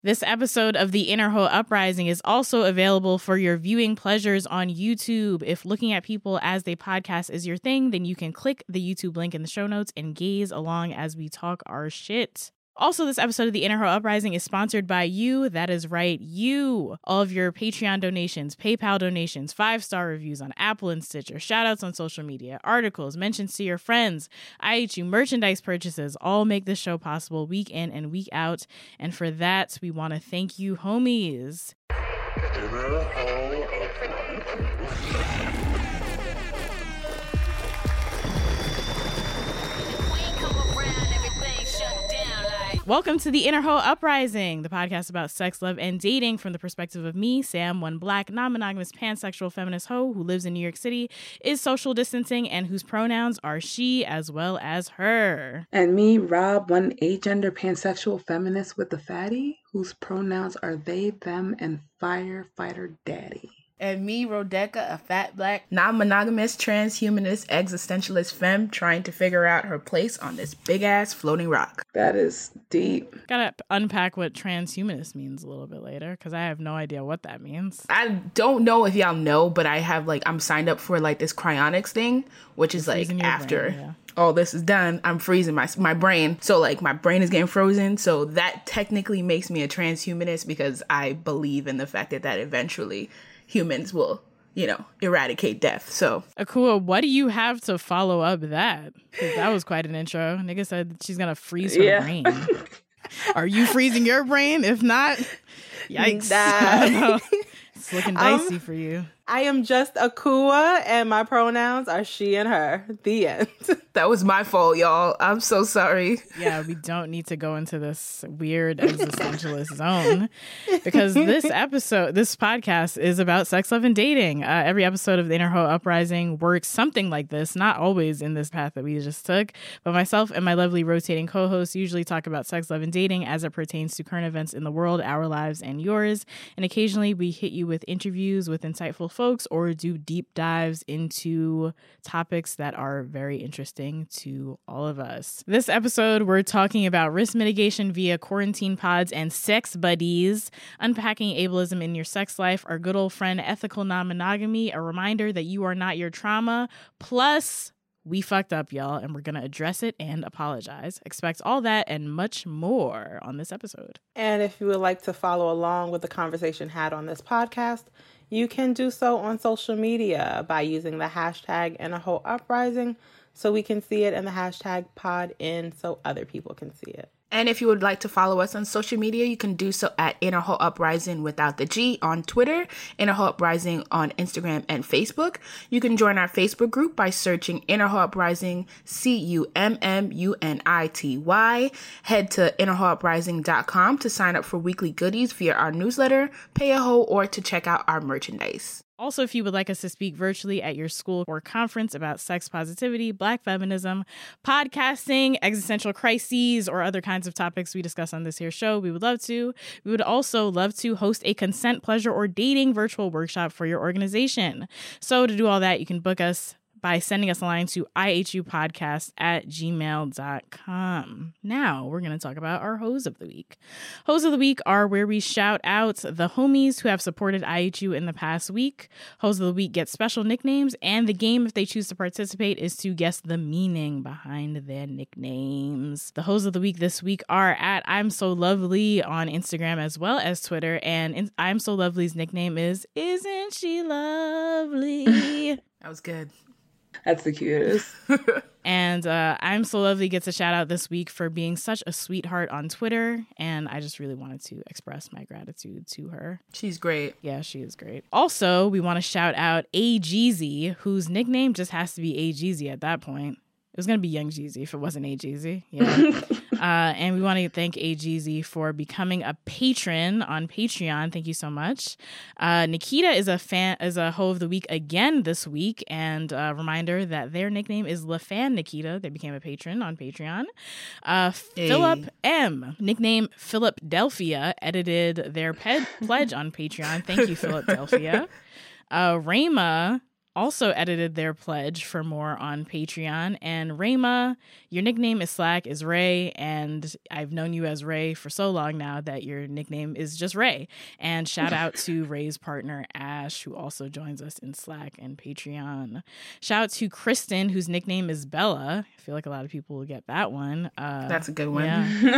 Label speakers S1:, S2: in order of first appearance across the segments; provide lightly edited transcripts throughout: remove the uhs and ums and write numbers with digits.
S1: This episode of the Inner Hoe Uprising is also available for your viewing pleasures on YouTube. If looking at people as they podcast is your thing, then you can click the YouTube link in the show notes and gaze along as we talk our shit. Also, this episode of the Inner Hoe Uprising is sponsored by you. That is right, you. All of your Patreon donations, PayPal donations, 5-star reviews on Apple and Stitcher, shoutouts on social media, articles, mentions to your friends, IHU merchandise purchases, all make this show possible week in and week out. And for that, we want to thank you, homies.
S2: Inner Hoe Uprising.
S1: Welcome to the Inner Hoe Uprising, the podcast about sex, love, and dating from the perspective of me, Sam, one black, non-monogamous, pansexual feminist hoe who lives in New York City, is social distancing, and whose pronouns are she as well as her.
S3: And me, Rob, one agender, pansexual feminist with a fatty, whose pronouns are they, them, and firefighter daddy.
S4: And me, Rodeka, a fat black, non-monogamous, transhumanist, existentialist femme trying to figure out her place on this big-ass floating rock.
S3: That is deep.
S1: Gotta unpack what transhumanist means a little bit later, because I have no idea what that means.
S4: I don't know if y'all know, but I have, I'm signed up for, this cryonics thing, which is, after...
S1: brain, yeah.
S4: All this is done, I'm freezing my brain. So, my brain is getting frozen. So that technically makes me a transhumanist because I believe in the fact that eventually humans will, eradicate death. So,
S1: Akua, what do you have to follow up that? 'Cause that was quite an intro. Nigga said she's gonna freeze her brain. Are you freezing your brain? If not, yikes. I don't know. It's looking dicey for you.
S5: I am just Akua, and my pronouns are she and her. The end.
S4: That was my fault, y'all. I'm so sorry.
S1: Yeah, we don't need to go into this weird existentialist zone because this podcast is about sex, love, and dating. Every episode of the Inner Hoe Uprising works something like this, not always in this path that we just took, but myself and my lovely rotating co-hosts usually talk about sex, love, and dating as it pertains to current events in the world, our lives, and yours. And occasionally we hit you with interviews with insightful folks or do deep dives into topics that are very interesting to all of us. This episode, we're talking about risk mitigation via quarantine pods and sex buddies, unpacking ableism in your sex life, our good old friend ethical non-monogamy, a reminder that you are not your trauma, plus we fucked up, y'all, and we're going to address it and apologize. Expect all that and much more on this episode.
S5: And if you would like to follow along with the conversation had on this podcast, you can do so on social media by using the hashtag InnerHoeUprising so we can see it, and the hashtag PodIn so other people can see it.
S4: And if you would like to follow us on social media, you can do so at Inner Hoe Uprising without the G on Twitter, Inner Hoe Uprising on Instagram and Facebook. You can join our Facebook group by searching Inner Hoe Uprising, CUMMUNITY. Head to innerhoeuprising.com to sign up for weekly goodies via our newsletter, pay a hoe, or to check out our merchandise.
S1: Also, if you would like us to speak virtually at your school or conference about sex positivity, Black feminism, podcasting, existential crises, or other kinds of topics we discuss on this here show, we would love to. We would also love to host a consent, pleasure, or dating virtual workshop for your organization. So to do all that, you can book us by sending us a line to ihupodcast@gmail.com. Now we're going to talk about our hoes of the week. Hoes of the week are where we shout out the homies who have supported IHU in the past week. Hoes of the week get special nicknames, and the game, if they choose to participate, is to guess the meaning behind their nicknames. The hoes of the week this week are at I'm So Lovely on Instagram as well as Twitter, and I'm So Lovely's nickname is Isn't She Lovely?
S4: That was good.
S3: That's the cutest.
S1: And I'm So Lovely gets a shout out this week for being such a sweetheart on Twitter. And I just really wanted to express my gratitude to her.
S4: She's great.
S1: Yeah, she is great. Also, we want to shout out A Jeezy, whose nickname just has to be A Jeezy at that point. It was going to be Young Jeezy if it wasn't A Jeezy. Yeah. And we want to thank A Jeezy for becoming a patron on Patreon. Thank you so much. Nikita is a hoe of the week again this week. And a reminder that their nickname is LaFan Nikita. They became a patron on Patreon. Philip M, nickname Philip Delphia, edited their pledge on Patreon. Thank you, Philip Delphia. Rayma also edited their pledge for more on Patreon. And Rayma, your nickname is Slack is Ray, and I've known you as Ray for so long now that your nickname is just Ray. And shout out to Ray's partner Ash, who also joins us in Slack and Patreon. Shout out to Kristen, whose nickname is Bella. I feel like a lot of people will get that one.
S4: That's a good one.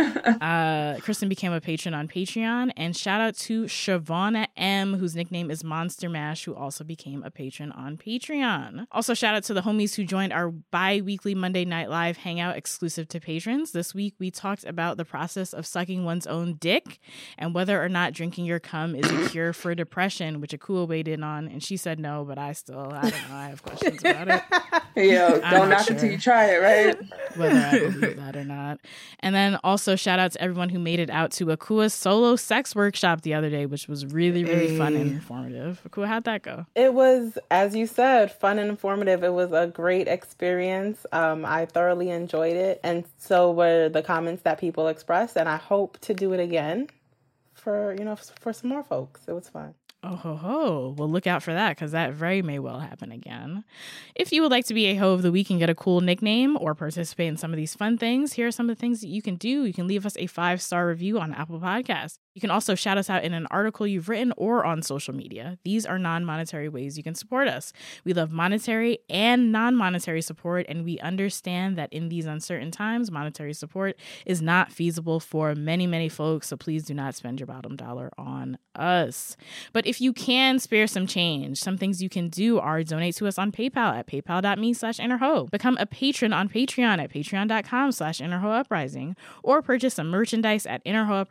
S1: Yeah. Kristen became a patron on Patreon. And shout out to Shavonna M, whose nickname is Monster Mash, who also became a patron on Patreon. Also, shout out to the homies who joined our bi-weekly Monday Night Live hangout exclusive to patrons. This week, we talked about the process of sucking one's own dick and whether or not drinking your cum is a cure for depression, which Akua weighed in on. And she said no, but I don't know. I have questions about it.
S3: Yo, don't knock it till you try it, right?
S1: Whether I believe that or not. And then also shout out to everyone who made it out to Akua's solo sex workshop the other day, which was really, really fun and informative. Akua, how'd that go?
S5: It was, as you said, fun and informative. It was a great experience. I thoroughly enjoyed it. And so were the comments that people expressed. And I hope to do it again for some more folks. It was fun.
S1: Oh ho ho. Well, look out for that, because that very may well happen again. If you would like to be a hoe of the week and get a cool nickname or participate in some of these fun things, here are some of the things that you can do. You can leave us a 5-star review on Apple Podcasts. You can also shout us out in an article you've written or on social media. These are non-monetary ways you can support us. We love monetary and non-monetary support, and we understand that in these uncertain times, monetary support is not feasible for many, many folks, so please do not spend your bottom dollar on us. But if you can spare some change, some things you can do are donate to us on PayPal at paypal.me/innerho, become a patron on Patreon at patreon.com/innerhouprising, or purchase some merchandise at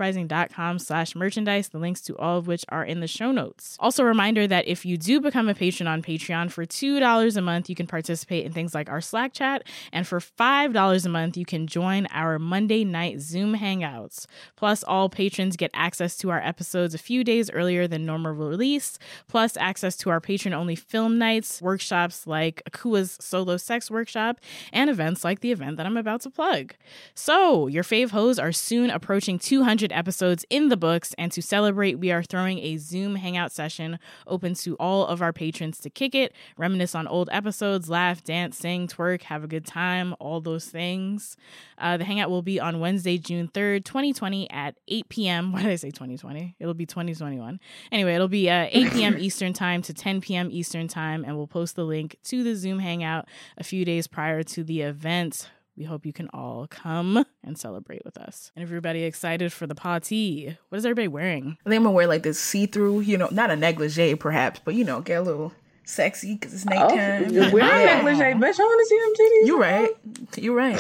S1: innerhouprising.com/merchandise, the links to all of which are in the show notes. Also, a reminder that if you do become a patron on Patreon for $2 a month, you can participate in things like our Slack chat, and for $5 a month, you can join our Monday night Zoom hangouts. Plus, all patrons get access to our episodes a few days earlier than normal release, plus access to our patron-only film nights, workshops like Akua's solo sex workshop, and events like the event that I'm about to plug. So, your fave hoes are soon approaching 200 episodes in the books, and to celebrate, we are throwing a Zoom hangout session open to all of our patrons to kick it, reminisce on old episodes, laugh, dance, sing, twerk, have a good time, all those things. The hangout will be on Wednesday, June 3rd, 2020 at 8 p.m. Why did I say 2020? It'll be 2021. Anyway, it'll be 8 p.m. Eastern time to 10 p.m. Eastern time, and we'll post the link to the Zoom hangout a few days prior to the event. We hope you can all come and celebrate with us. And everybody excited for the party. What is everybody wearing?
S4: I think I'm gonna wear like this see-through, not a negligee perhaps, but get a little sexy because it's nighttime.
S3: You're wearing negligee, bitch. I want to see them titties.
S4: You're right.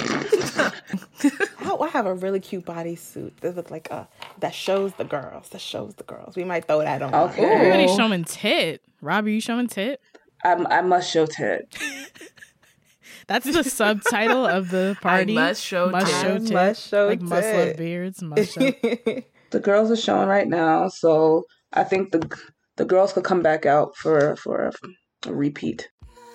S5: I have a really cute bodysuit that looks like that shows the girls. We might throw that on.
S3: Okay.
S1: Everybody's showing tit. Rob, are you showing tit?
S3: I must show tit.
S1: That's the subtitle of the party.
S4: I must show tit.
S5: Must show
S1: like
S5: tit.
S1: must love beards. Must show.
S3: The girls are showing right now, so I think the girls could come back out for a repeat.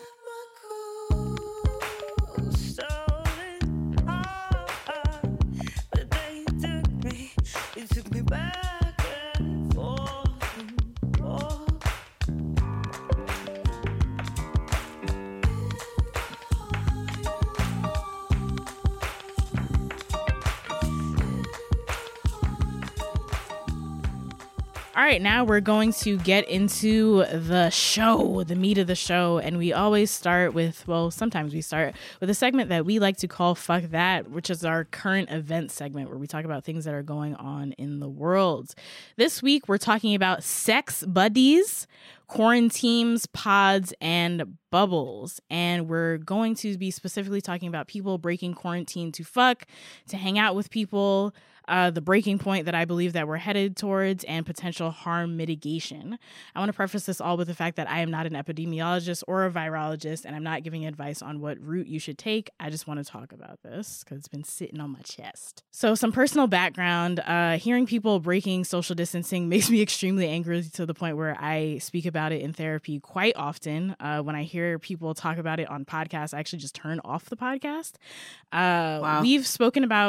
S1: All right, now we're going to get into the show, the meat of the show. And we always start with, sometimes we start with a segment that we like to call Fuck That, which is our current event segment where we talk about things that are going on in the world. This week, we're talking about sex buddies, quarantines, pods, and bubbles. And we're going to be specifically talking about people breaking quarantine to fuck, to hang out with people, the breaking point that I believe that we're headed towards, and potential harm mitigation. I want to preface this all with the fact that I am not an epidemiologist or a virologist, and I'm not giving advice on what route you should take. I just want to talk about this because it's been sitting on my chest. So some personal background, hearing people breaking social distancing makes me extremely angry to the point where I speak about it in therapy quite often. When I hear people talk about it on podcasts, I actually just turn off the podcast.
S4: Wow.
S1: We've spoken about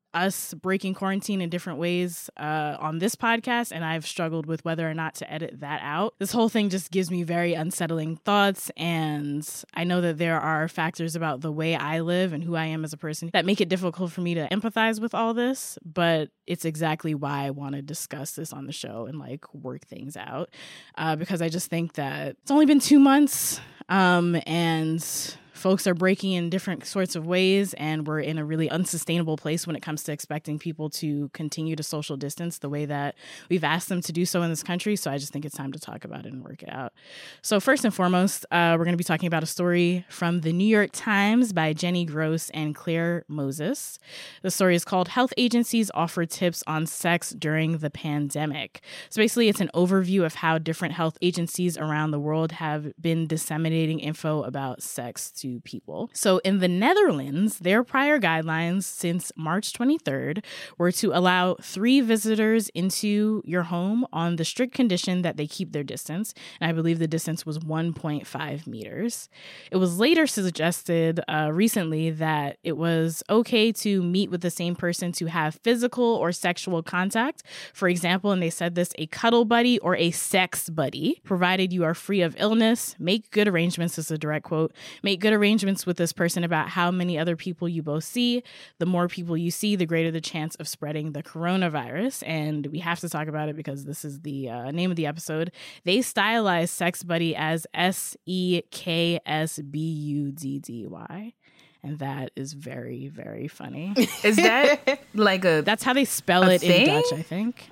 S1: us breaking quarantine in different ways on this podcast, and I've struggled with whether or not to edit that out. This whole thing just gives me very unsettling thoughts, and I know that there are factors about the way I live and who I am as a person that make it difficult for me to empathize with all this, but it's exactly why I want to discuss this on the show and like work things out, because I just think that it's only been 2 months, and folks are breaking in different sorts of ways, and we're in a really unsustainable place when it comes to expecting people to continue to social distance the way that we've asked them to do so in this country. So I just think it's time to talk about it and work it out. So first and foremost, we're going to be talking about a story from the New York Times by Jenny Gross and Claire Moses. The story is called Health Agencies Offer Tips on Sex During the Pandemic. So basically, it's an overview of how different health agencies around the world have been disseminating info about sex to people. So in the Netherlands, their prior guidelines since March 23rd were to allow 3 visitors into your home on the strict condition that they keep their distance. And I believe the distance was 1.5 meters. It was later suggested recently that it was okay to meet with the same person to have physical or sexual contact. For example, and they said this, a cuddle buddy or a sex buddy, provided you are free of illness. Make good arrangements, this is a direct quote, make good arrangements with this person about how many other people you both see. The more people you see, the greater the chance of spreading the coronavirus. And we have to talk about it because this is the name of the episode. They stylized sex buddy as SEKSBUDDY. And that is very, very funny.
S4: Is that like a...
S1: That's how they spell it
S4: thing?
S1: in Dutch, I think.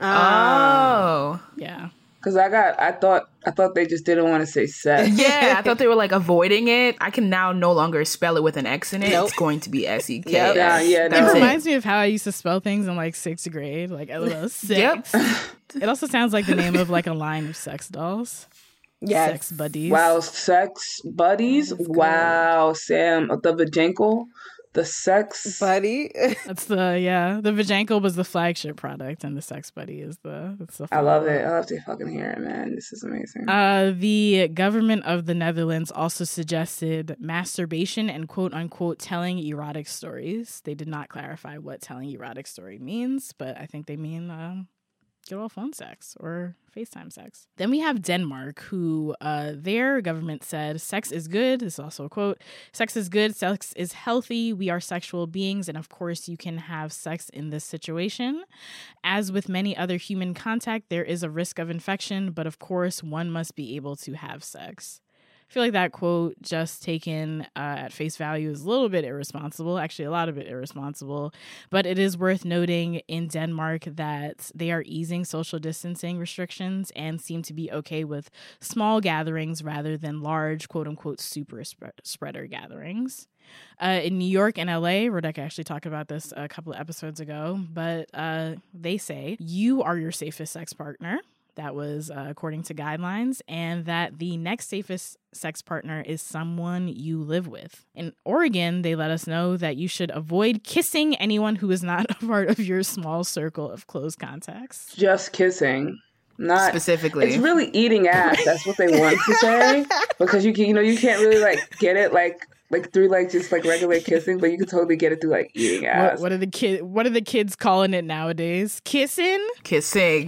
S4: Oh.
S1: Yeah.
S3: Because I thought they just didn't want to say sex.
S4: Yeah, I thought they were like avoiding it. I can now no longer spell it with an X in it.
S5: Nope.
S4: It's going to be SEK.
S5: Yep.
S3: Yeah,
S1: It
S3: no.
S1: reminds me of how I used to spell things in like 6th grade, like LOL, sex. It also sounds like the name of like a line of sex dolls.
S5: Yes.
S1: Sex buddies.
S3: Wow, sex buddies. Wow, Sam, the Vajankle, the sex
S5: Buddy.
S1: That's the Vajankle was the flagship product, and the sex buddy is the
S3: I love it. I love to fucking hear it, man. This is amazing.
S1: The government of the Netherlands also suggested masturbation and quote unquote telling erotic stories. They did not clarify what telling erotic story means, but I think they mean good old phone sex or FaceTime sex. Then we have Denmark, who their government said sex is good. This is also a quote. Sex is good. Sex is healthy. We are sexual beings. And of course, you can have sex in this situation. As with many other human contact, there is a risk of infection. But of course, one must be able to have sex. I feel like that quote, just taken at face value, is a little bit irresponsible. Actually, a lot of it irresponsible. But it is worth noting in Denmark that they are easing social distancing restrictions and seem to be okay with small gatherings rather than large, quote unquote, super spreader gatherings. In New York and LA, Rebecca actually talked about this a couple of episodes ago, but they say you are your safest sex partner. That was according to guidelines, and that the next safest sex partner is someone you live with. In Oregon, they let us know that you should avoid kissing anyone who is not a part of your small circle of close contacts.
S3: Just kissing. Not
S4: specifically.
S3: It's really eating ass. That's what they want to say. Because you can't really like get it like through like just like regular kissing, but you can totally get it through like eating ass.
S1: What are the kids calling it nowadays? Kissing?
S4: Kissing.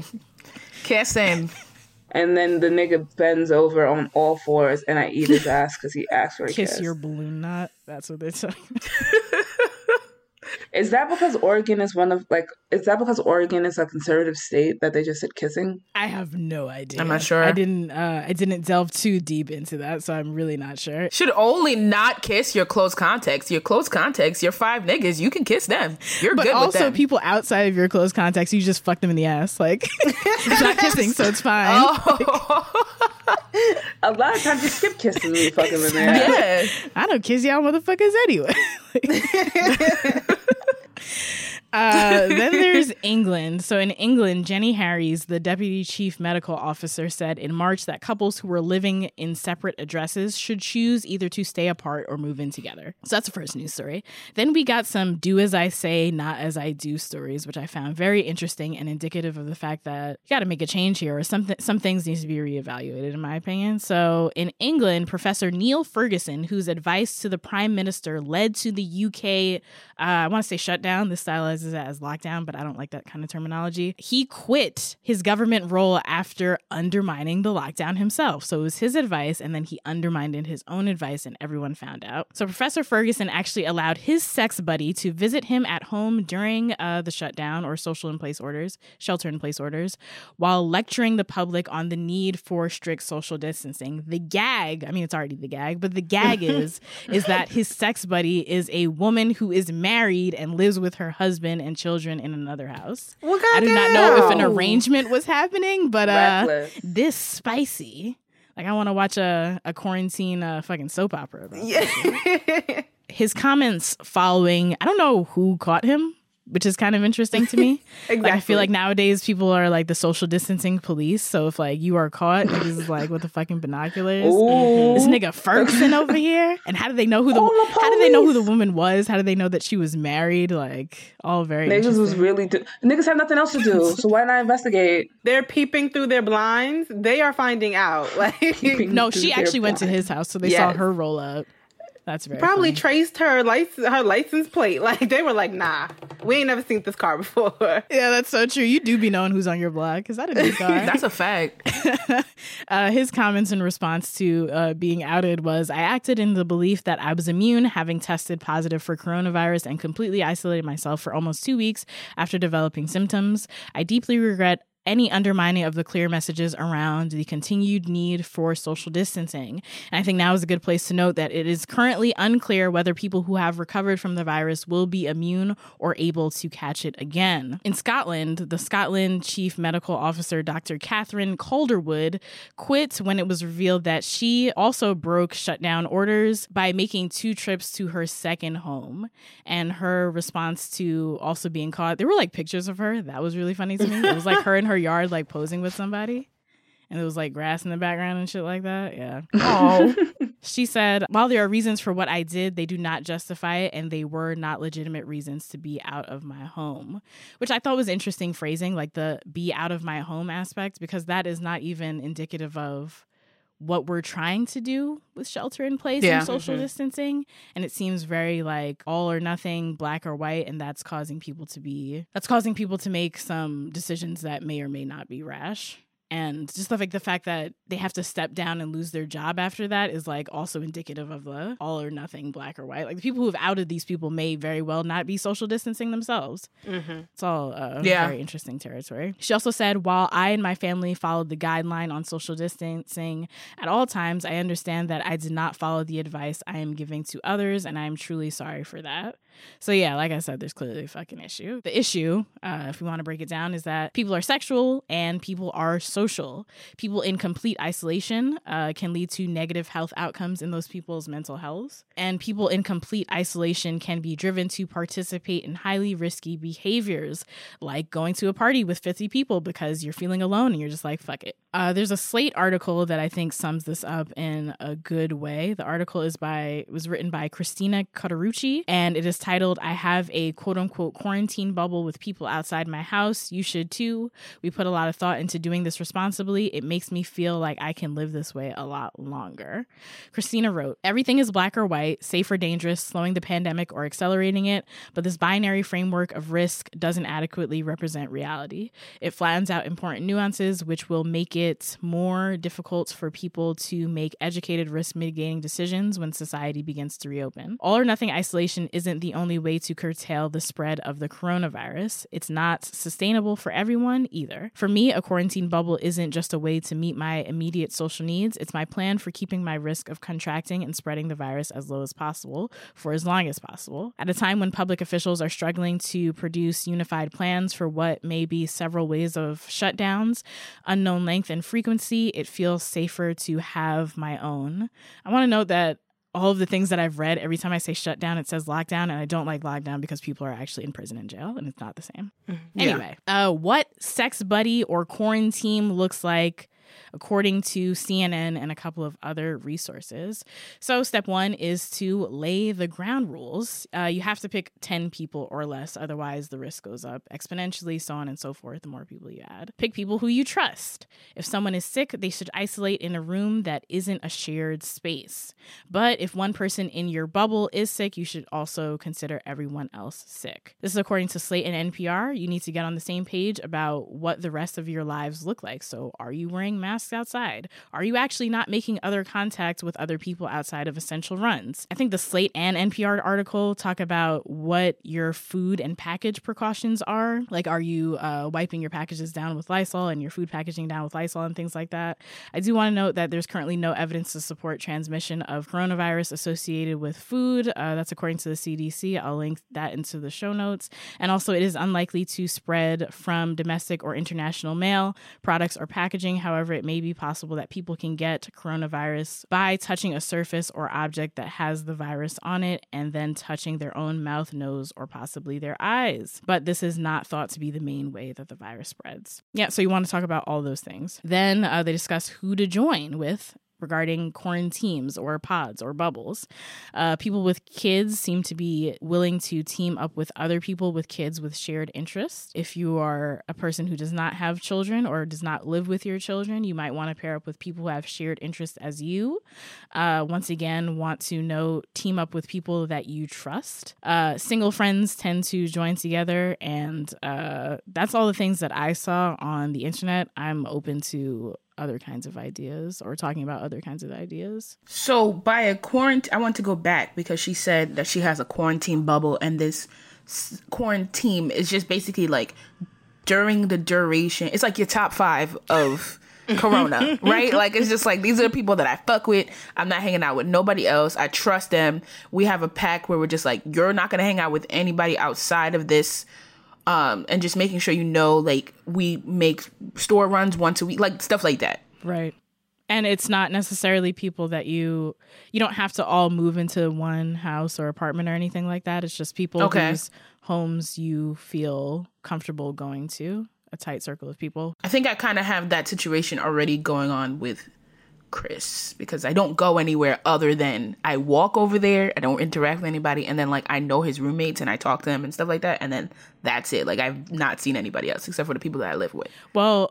S3: And then the nigga bends over on all fours and I eat his ass because he asked for a kiss.
S1: Kiss your balloon knot. That's what they're saying.
S3: Is that because Oregon is a conservative state that they just said kissing?
S1: I have no idea.
S4: I'm not sure.
S1: I didn't delve too deep into that, so I'm really not sure.
S4: Should only not kiss your close contacts. Your close contacts, your 5 niggas, you can kiss them. You're good with them. But
S1: also people outside of your close contacts, you just fuck them in the ass. Like, it's not kissing, so it's fine.
S4: Oh.
S3: A lot of times you skip kissing when you fuck them in the ass.
S4: Yeah.
S1: I don't kiss y'all motherfuckers anyway. Then there's England. So in England, Jenny Harries, the deputy chief medical officer, said in March that couples who were living in separate addresses should choose either to stay apart or move in together. So that's the first news story. Then we got some do as I say, not as I do stories, which I found very interesting and indicative of the fact that you got to make a change here, or some things need to be reevaluated, in my opinion. So in England, Professor Neil Ferguson, whose advice to the Prime Minister led to the UK, I want to say shutdown, this stylizes phrases it as lockdown, but I don't like that kind of terminology. He quit his government role after undermining the lockdown himself. So it was his advice, and then he undermined his own advice, and everyone found out. So Professor Ferguson actually allowed his sex buddy to visit him at home during the shutdown or shelter in place orders, while lecturing the public on the need for strict social distancing. The gag, I mean, it's already the gag, but the gag is that his sex buddy is a woman who is married and lives with her husband and children in another house.
S5: Well,
S1: I do not know if an arrangement was happening, but
S3: Reckless.
S1: this spicy. Like, I want to watch a quarantine fucking soap opera about
S5: Yeah.
S1: his comments following, I don't know who caught him, which is kind of interesting to me.
S5: Exactly.
S1: Like, I feel like nowadays people are like the social distancing police. So if like you are caught, niggas is like with the fucking binoculars.
S3: Ooh.
S1: This nigga Ferguson over here. And how did they know who the woman was? How did they know that she was married? Like, all very
S3: Niggas was
S1: interesting.
S3: really niggas have nothing else to do, so why not investigate?
S5: They're peeping through their blinds. They are finding out. Like,
S1: No, she actually went to his house, so they saw
S5: Yes.
S1: her roll up. That's very
S5: probably
S1: funny.
S5: traced her license plate. Like, they were like, nah, we ain't never seen this car before.
S1: Yeah, that's so true. You do be knowing who's on your block. Is that a new car?
S4: That's a fact.
S1: His comments in response to being outed was, I acted in the belief that I was immune, having tested positive for coronavirus and completely isolated myself for almost 2 weeks after developing symptoms. I deeply regret any undermining of the clear messages around the continued need for social distancing. And I think now is a good place to note that it is currently unclear whether people who have recovered from the virus will be immune or able to catch it again. In Scotland, the Scotland Chief Medical Officer, Dr. Catherine Calderwood, quit when it was revealed that she also broke shutdown orders by making 2 trips to her second home. And her response to also being caught, there were like pictures of her. That was really funny to me. It was like her in her yard like posing with somebody, and there was like grass in the background and shit like that. Yeah.
S4: Oh,
S1: She said, while there are reasons for what I did, they do not justify it, and they were not legitimate reasons to be out of my home, which I thought was interesting phrasing, like the be out of my home aspect, because that is not even indicative of what we're trying to do with shelter in place and social distancing. And it seems very like all or nothing, black or white. And that's causing people to make some decisions that may or may not be rash. And just like the fact that they have to step down and lose their job after that is like also indicative of the all or nothing, black or white. Like the people who have outed these people may very well not be social distancing themselves. It's all very interesting territory. She also said, while I and my family followed the guideline on social distancing at all times, I understand that I did not follow the advice I am giving to others, and I am truly sorry for that. So yeah, like I said, there's clearly a fucking issue. The issue, if we want to break it down, is that people are sexual and people are social. People in complete isolation can lead to negative health outcomes in those people's mental health. And people in complete isolation can be driven to participate in highly risky behaviors, like going to a party with 50 people because you're feeling alone and you're just like, fuck it. There's a Slate article that I think sums this up in a good way. The article was written by Christina Cauterucci, and it is titled, I have a quote unquote quarantine bubble with people outside my house. You should too. We put a lot of thought into doing this responsibly. It makes me feel like I can live this way a lot longer. Christina wrote, everything is black or white, safe or dangerous, slowing the pandemic or accelerating it, but this binary framework of risk doesn't adequately represent reality. It flattens out important nuances, which will make it more difficult for people to make educated risk mitigating decisions when society begins to reopen. All or nothing isolation isn't the only way to curtail the spread of the coronavirus. It's not sustainable for everyone either. For me, a quarantine bubble isn't just a way to meet my immediate social needs. It's my plan for keeping my risk of contracting and spreading the virus as low as possible for as long as possible. At a time when public officials are struggling to produce unified plans for what may be several ways of shutdowns, unknown length and frequency, it feels safer to have my own. I want to note that all of the things that I've read, every time I say shutdown, it says lockdown, and I don't like lockdown because people are actually in prison and jail, and it's not the same. Anyway, what sex buddy or quarantine looks like according to CNN and a couple of other resources. So step 1 is to lay the ground rules. You have to pick 10 people or less, otherwise the risk goes up exponentially, so on and so forth, the more people you add. Pick people who you trust. If someone is sick, they should isolate in a room that isn't a shared space. But if one person in your bubble is sick, you should also consider everyone else sick. This is according to Slate and NPR. You need to get on the same page about what the rest of your lives look like. So are you wearing masks outside? Are you actually not making other contact with other people outside of essential runs? I think the Slate and NPR article talk about what your food and package precautions are. Like, are you wiping your packages down with Lysol and your food packaging down with Lysol and things like that? I do want to note that there's currently no evidence to support transmission of coronavirus associated with food. That's according to the CDC. I'll link that into the show notes. And also, it is unlikely to spread from domestic or international mail, products, or packaging. However, it may be possible that people can get coronavirus by touching a surface or object that has the virus on it and then touching their own mouth, nose, or possibly their eyes. But this is not thought to be the main way that the virus spreads. Yeah, so you want to talk about all those things. Then they discuss who to join with regarding quarantines or pods or bubbles. People with kids seem to be willing to team up with other people with kids with shared interests. If you are a person who does not have children or does not live with your children, you might want to pair up with people who have shared interests as you. Once again, want to team up with people that you trust. Single friends tend to join together, and that's all the things that I saw on the internet. I'm open to other kinds of ideas or talking about other kinds of ideas.
S4: So by a quarantine, I want to go back because she said that she has a quarantine bubble, and this quarantine is just basically like during the duration. It's like your top 5 of Corona, right? Like, it's just like, these are the people that I fuck with. I'm not hanging out with nobody else. I trust them. We have a pact where we're just like, you're not going to hang out with anybody outside of this. And just making sure, like, we make store runs once a week, like stuff like that.
S1: Right. And it's not necessarily people that you don't have to all move into one house or apartment or anything like that. It's just people whose homes you feel comfortable going to, a tight circle of people.
S4: I think I kind of have that situation already going on with Chris, because I don't go anywhere other than I walk over there. I don't interact with anybody, and then like I know his roommates and I talk to them and stuff like that, and then that's it. Like, I've not seen anybody else except for the people that I live with.
S1: Well,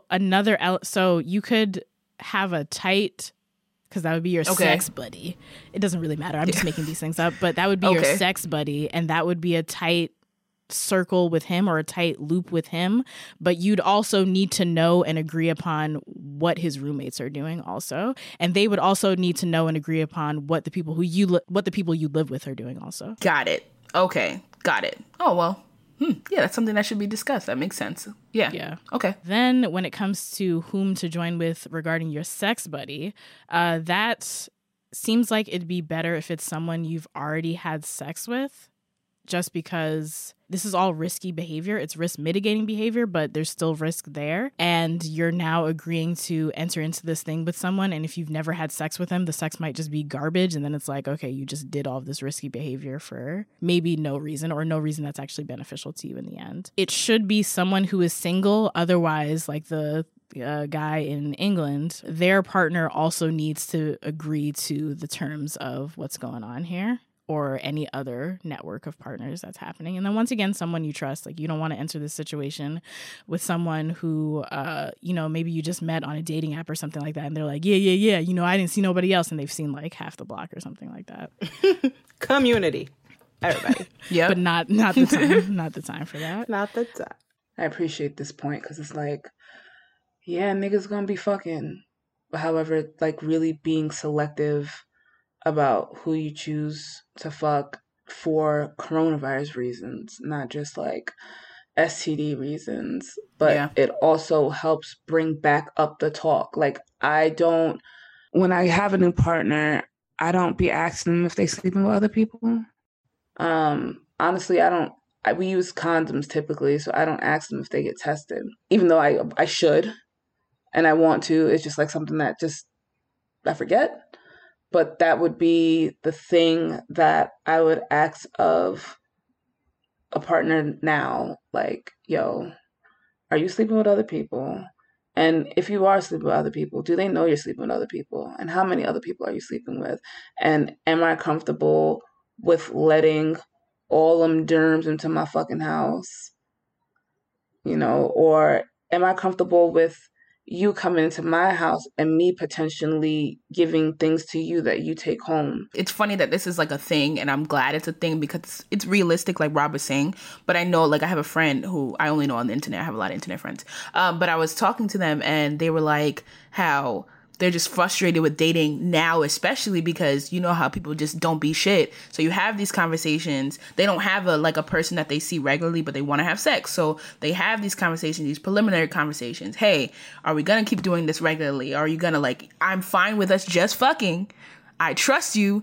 S1: so you could have a tight, because that would be your sex buddy. It doesn't really matter. I'm just making these things up, but that would be your sex buddy, and that would be a tight circle with him or a tight loop with him. But you'd also need to know and agree upon what his roommates are doing also, and they would also need to know and agree upon what the people you live with are doing also.
S4: Got it. Okay, got it. Oh, well, yeah, that's something that should be discussed. That makes sense. Yeah. Okay.
S1: Then when it comes to whom to join with regarding your sex buddy, that seems like it'd be better if it's someone you've already had sex with, just because this is all risky behavior. It's risk mitigating behavior, but there's still risk there. And you're now agreeing to enter into this thing with someone. And if you've never had sex with them, the sex might just be garbage. And then it's like, okay, you just did all of this risky behavior for maybe no reason, or no reason that's actually beneficial to you in the end. It should be someone who is single. Otherwise, like the guy in England, their partner also needs to agree to the terms of what's going on here, or any other network of partners that's happening. And then once again, someone you trust. Like, you don't want to enter this situation with someone who, maybe you just met on a dating app or something like that, and they're like, yeah, I didn't see nobody else, and they've seen like half the block or something like that.
S5: Community. Everybody.
S4: Yeah.
S1: But not the time. Not the time for that.
S5: Not the time.
S3: I appreciate this point, because it's like, yeah, niggas gonna be fucking. However, like, really being selective about who you choose to fuck for coronavirus reasons, not just like STD reasons, but it also helps bring back up the talk. Like, when I have a new partner, I don't be asking them if they sleeping with other people. Honestly, we use condoms typically, so I don't ask them if they get tested, even though I should, and I want to. It's just like something that just I forget. But that would be the thing that I would ask of a partner now. Like, yo, are you sleeping with other people? And if you are sleeping with other people, do they know you're sleeping with other people? And how many other people are you sleeping with? And am I comfortable with letting all them germs into my fucking house? Or am I comfortable with you coming into my house and me potentially giving things to you that you take home?
S4: It's funny that this is like a thing, and I'm glad it's a thing because it's realistic, like Rob was saying. But I know, like, I have a friend who I only know on the internet. I have a lot of internet friends. But I was talking to them, and they were like, how they're just frustrated with dating now, especially because you know how people just don't be shit. So you have these conversations. They don't have a person that they see regularly, but they want to have sex. So they have these conversations, these preliminary conversations. Hey, are we going to keep doing this regularly? Are you going to I'm fine with us just fucking. I trust you,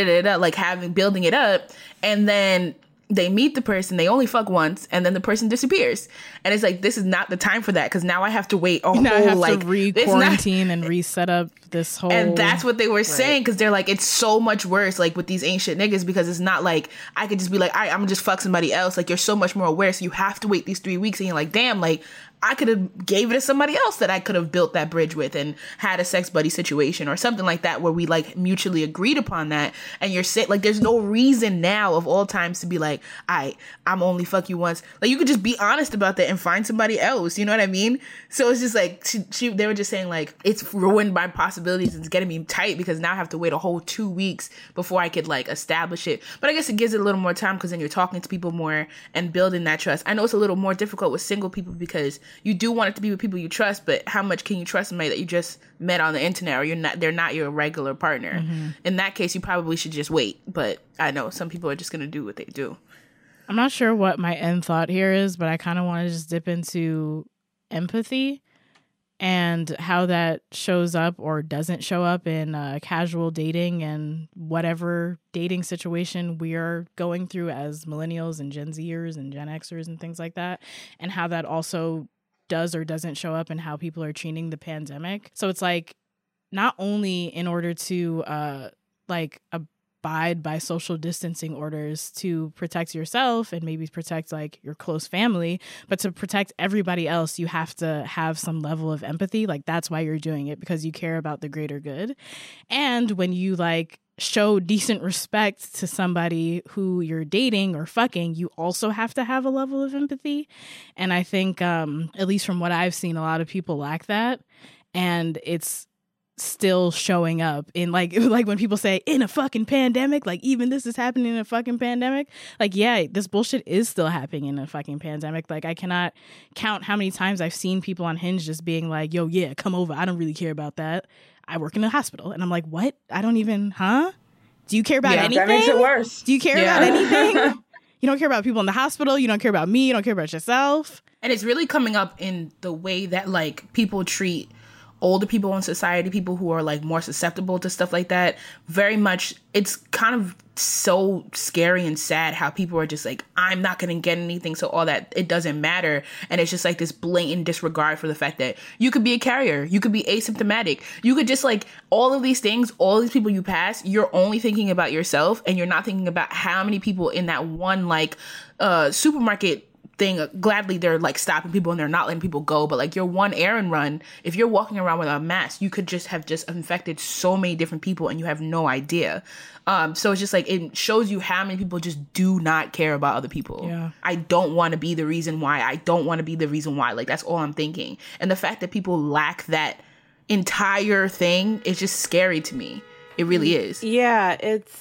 S4: building it up. And then they meet the person, they only fuck once, and then the person disappears. And it's like, this is not the time for that, because now I have to wait a whole,
S1: I have to re-quarantine and reset up this whole...
S4: And that's what they were saying, because they're like, it's so much worse, like, with these ancient niggas, because it's not like, I could just be like, I'm gonna just fuck somebody else. Like, you're so much more aware, so you have to wait these 3 weeks, and you're like, damn, like, I could have gave it to somebody else that I could have built that bridge with and had a sex buddy situation or something like that where we mutually agreed upon that. And you're saying there's no reason now of all times to be like, I'm only fuck you once. Like, you could just be honest about that and find somebody else. You know what I mean? So it's just like, they were just saying it's ruined my possibilities. It's getting me tight because now I have to wait a whole 2 weeks before I could establish it. But I guess it gives it a little more time because then you're talking to people more and building that trust. I know it's a little more difficult with single people because you do want it to be with people you trust, but how much can you trust somebody that you just met on the internet or they're not your regular partner? Mm-hmm. In that case, you probably should just wait. But I know some people are just going to do what they do.
S1: I'm not sure what my end thought here is, but I kind of want to just dip into empathy and how that shows up or doesn't show up in casual dating and whatever dating situation we are going through as millennials and Gen Zers and Gen Xers and things like that, and how that also does or doesn't show up in how people are treating the pandemic. So it's not only in order to abide by social distancing orders to protect yourself and maybe protect your close family, but to protect everybody else, you have to have some level of empathy. That's why you're doing it, because you care about the greater good. And when you show decent respect to somebody who you're dating or fucking, you also have to have a level of empathy. And I think, at least from what I've seen, a lot of people lack that. And it's still showing up in when people say in a fucking pandemic, even this is happening in a fucking pandemic. Yeah, this bullshit is still happening in a fucking pandemic. I cannot count how many times I've seen people on Hinge just being like, yo, yeah, come over. I don't really care about that. I work in a hospital. And I'm like, what? I don't even, huh? Do you care about anything?
S3: That makes it worse.
S1: Do you care about anything? You don't care about people in the hospital. You don't care about me. You don't care about yourself.
S4: And it's really coming up in the way that people treat older people in society, people who are more susceptible to stuff like that. Very much, it's kind of so scary and sad how people are just I'm not going to get anything, so all that, it doesn't matter. And it's just this blatant disregard for the fact that you could be a carrier, you could be asymptomatic, you could just all of these things, all these people you pass, you're only thinking about yourself and you're not thinking about how many people in that one supermarket thing. Gladly they're stopping people and they're not letting people go, but your one errand run, if you're walking around with a mask, you could just have infected so many different people and you have no idea. So it's just it shows you how many people just do not care about other people.
S1: Yeah.
S4: I don't want to be the reason why. I don't want to be the reason why. That's all I'm thinking. And the fact that people lack that entire thing is just scary to me. It really is.
S5: Yeah,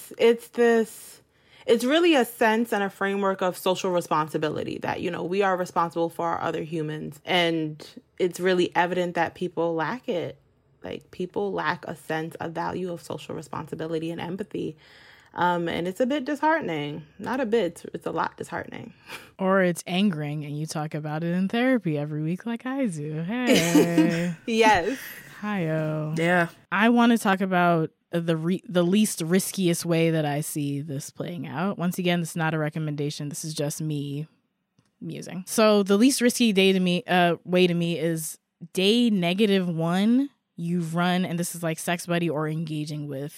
S5: it's really a sense and a framework of social responsibility that, we are responsible for our other humans. And it's really evident that people lack it. People lack a sense of value of social responsibility and empathy. And it's a bit disheartening. Not a bit, it's a lot disheartening.
S1: Or it's angering and you talk about it in therapy every week like I do. Hey.
S5: Yes.
S1: Hi-yo.
S4: Yeah.
S1: I want to talk about the least riskiest way that I see this playing out. Once again, this is not a recommendation. This is just me musing. So the least risky way to me is day -1. You've run, and this is sex buddy or engaging with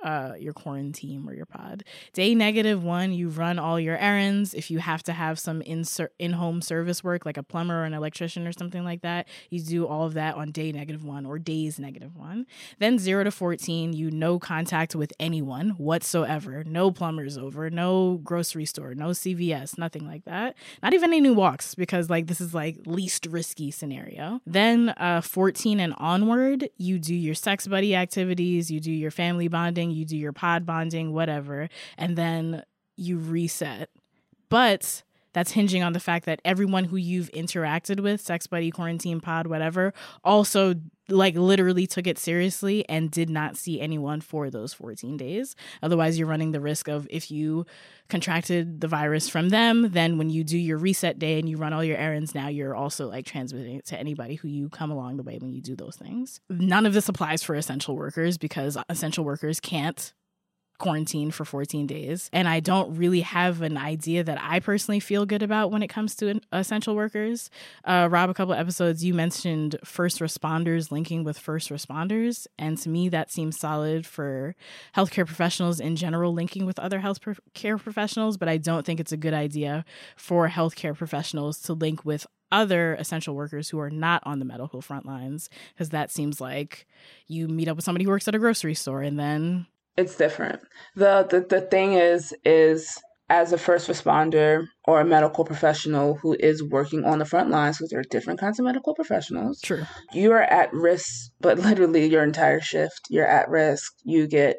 S1: your quarantine or your pod. Day -1, you run all your errands. If you have to have some in-home service work, like a plumber or an electrician or something like that, you do all of that on day -1 or days -1. Then 0 to 14, you no contact with anyone whatsoever. No plumbers over, no grocery store, no CVS, nothing like that. Not even any walks, because like this is like least risky scenario. Then 14 and onward, you do your sex buddy activities, you do your family bonding, you do your pod bonding, whatever, and then you reset. But that's hinging on the fact that everyone who you've interacted with, sex buddy, quarantine, pod, whatever, also like literally took it seriously and did not see anyone for those 14 days. Otherwise, you're running the risk of, if you contracted the virus from them, then when you do your reset day and you run all your errands, now you're also like transmitting it to anybody who you come along the way when you do those things. None of this applies for essential workers, because essential workers can't quarantine for 14 days. And I don't really have an idea that I personally feel good about when it comes to essential workers. Rob, a couple of episodes, you mentioned first responders linking with first responders. And to me, that seems solid for healthcare professionals in general, linking with other healthcare professionals. But I don't think it's a good idea for healthcare professionals to link with other essential workers who are not on the medical front lines, because that seems like you meet up with somebody who works at a grocery store and then
S3: it's different. The thing is as a first responder or a medical professional who is working on the front lines, because there are different kinds of medical professionals.
S1: True.
S3: You are at risk, but literally your entire shift, you're at risk. You get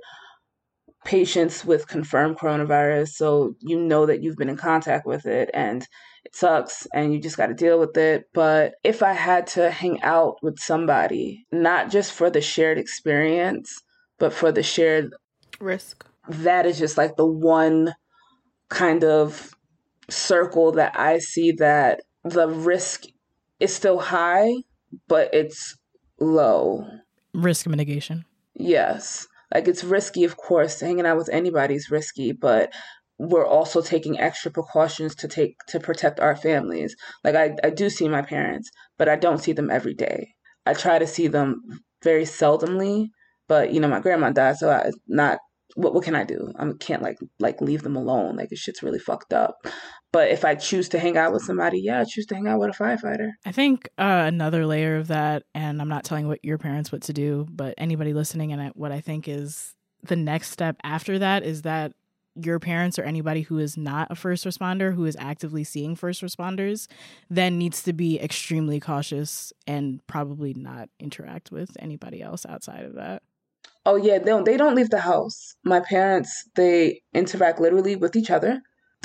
S3: patients with confirmed coronavirus, so you know that you've been in contact with it, and it sucks, and you just got to deal with it. But if I had to hang out with somebody, not just for the shared experience, but for the shared
S5: risk,
S3: that is just like the one kind of circle that I see that the risk is still high, but it's low.
S1: Risk mitigation.
S3: Yes. Like, it's risky, of course. Hanging out with anybody is risky, but we're also taking extra precautions to protect our families. Like, I do see my parents, but I don't see them every day. I try to see them very seldomly, but, you know, my grandma died, so what can I do? I can't like leave them alone. Like, shit's really fucked up. But if I choose to hang out with somebody, yeah, I choose to hang out with a firefighter.
S1: I think another layer of that, and I'm not telling your parents what to do, but anybody listening, and what I think is the next step after that is that your parents or anybody who is not a first responder, who is actively seeing first responders, then needs to be extremely cautious and probably not interact with anybody else outside of that.
S3: Oh, yeah, they don't leave the house. My parents, they interact literally with each other.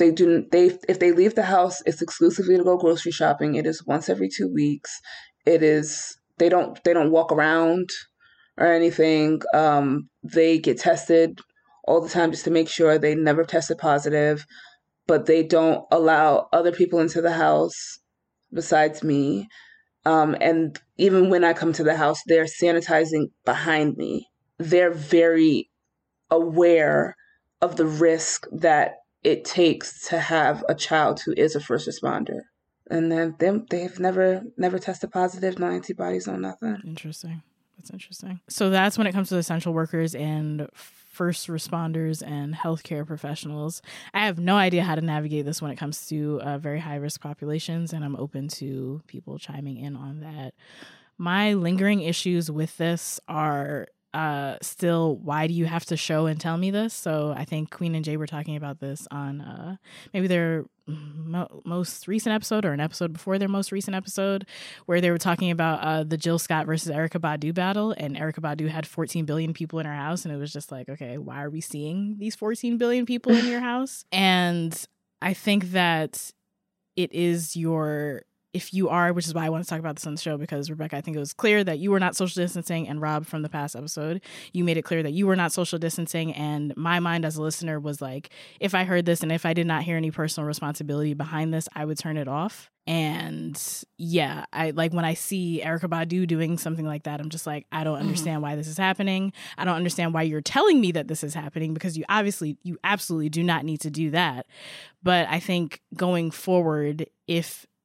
S3: If they leave the house, it's exclusively to go grocery shopping. It is once every 2 weeks. They don't walk around or anything. They get tested all the time just to make sure they never tested positive, but they don't allow other people into the house besides me. And even when I come to the house, they're sanitizing behind me. They're very aware of the risk that it takes to have a child who is a first responder. And then they've never tested positive, no antibodies, no nothing.
S1: Interesting. That's interesting. So that's when it comes to essential workers and first responders and healthcare professionals. I have no idea how to navigate this when it comes to very high risk populations, and I'm open to people chiming in on that. My lingering issues with this are still, why do you have to show and tell me this? So I think Queen and Jay were talking about this on maybe their most recent episode or an episode before their most recent episode, where they were talking about the Jill Scott versus Erykah Badu battle, and Erykah Badu had 14 billion people in her house, and it was just like, okay, why are we seeing these 14 billion people in your house? And I think that it is if you are, which is why I want to talk about this on the show, because Rebecca, I think it was clear that you were not social distancing, and Rob, from the past episode, you made it clear that you were not social distancing, and my mind as a listener was like, if I heard this and if I did not hear any personal responsibility behind this, I would turn it off. And yeah, I like when I see Erykah Badu doing something like that, I'm just like, I don't understand why this is happening. I don't understand why you're telling me that this is happening, because you absolutely do not need to do that. But I think going forward, if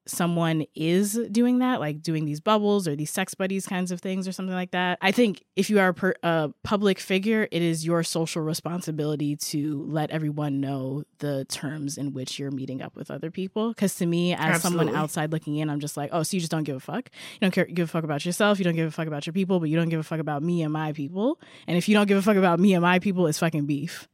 S1: someone is doing that, like doing these bubbles or these sex buddies kinds of things or something like that, I think if you are a public figure, it is your social responsibility to let everyone know the terms in which you're meeting up with other people. Because to me, as someone outside looking in, I'm just like, oh, so you just don't give a fuck? You don't give a fuck about yourself. You don't give a fuck about your people, but you don't give a fuck about me and my people. And if you don't give a fuck about me and my people, it's fucking beef.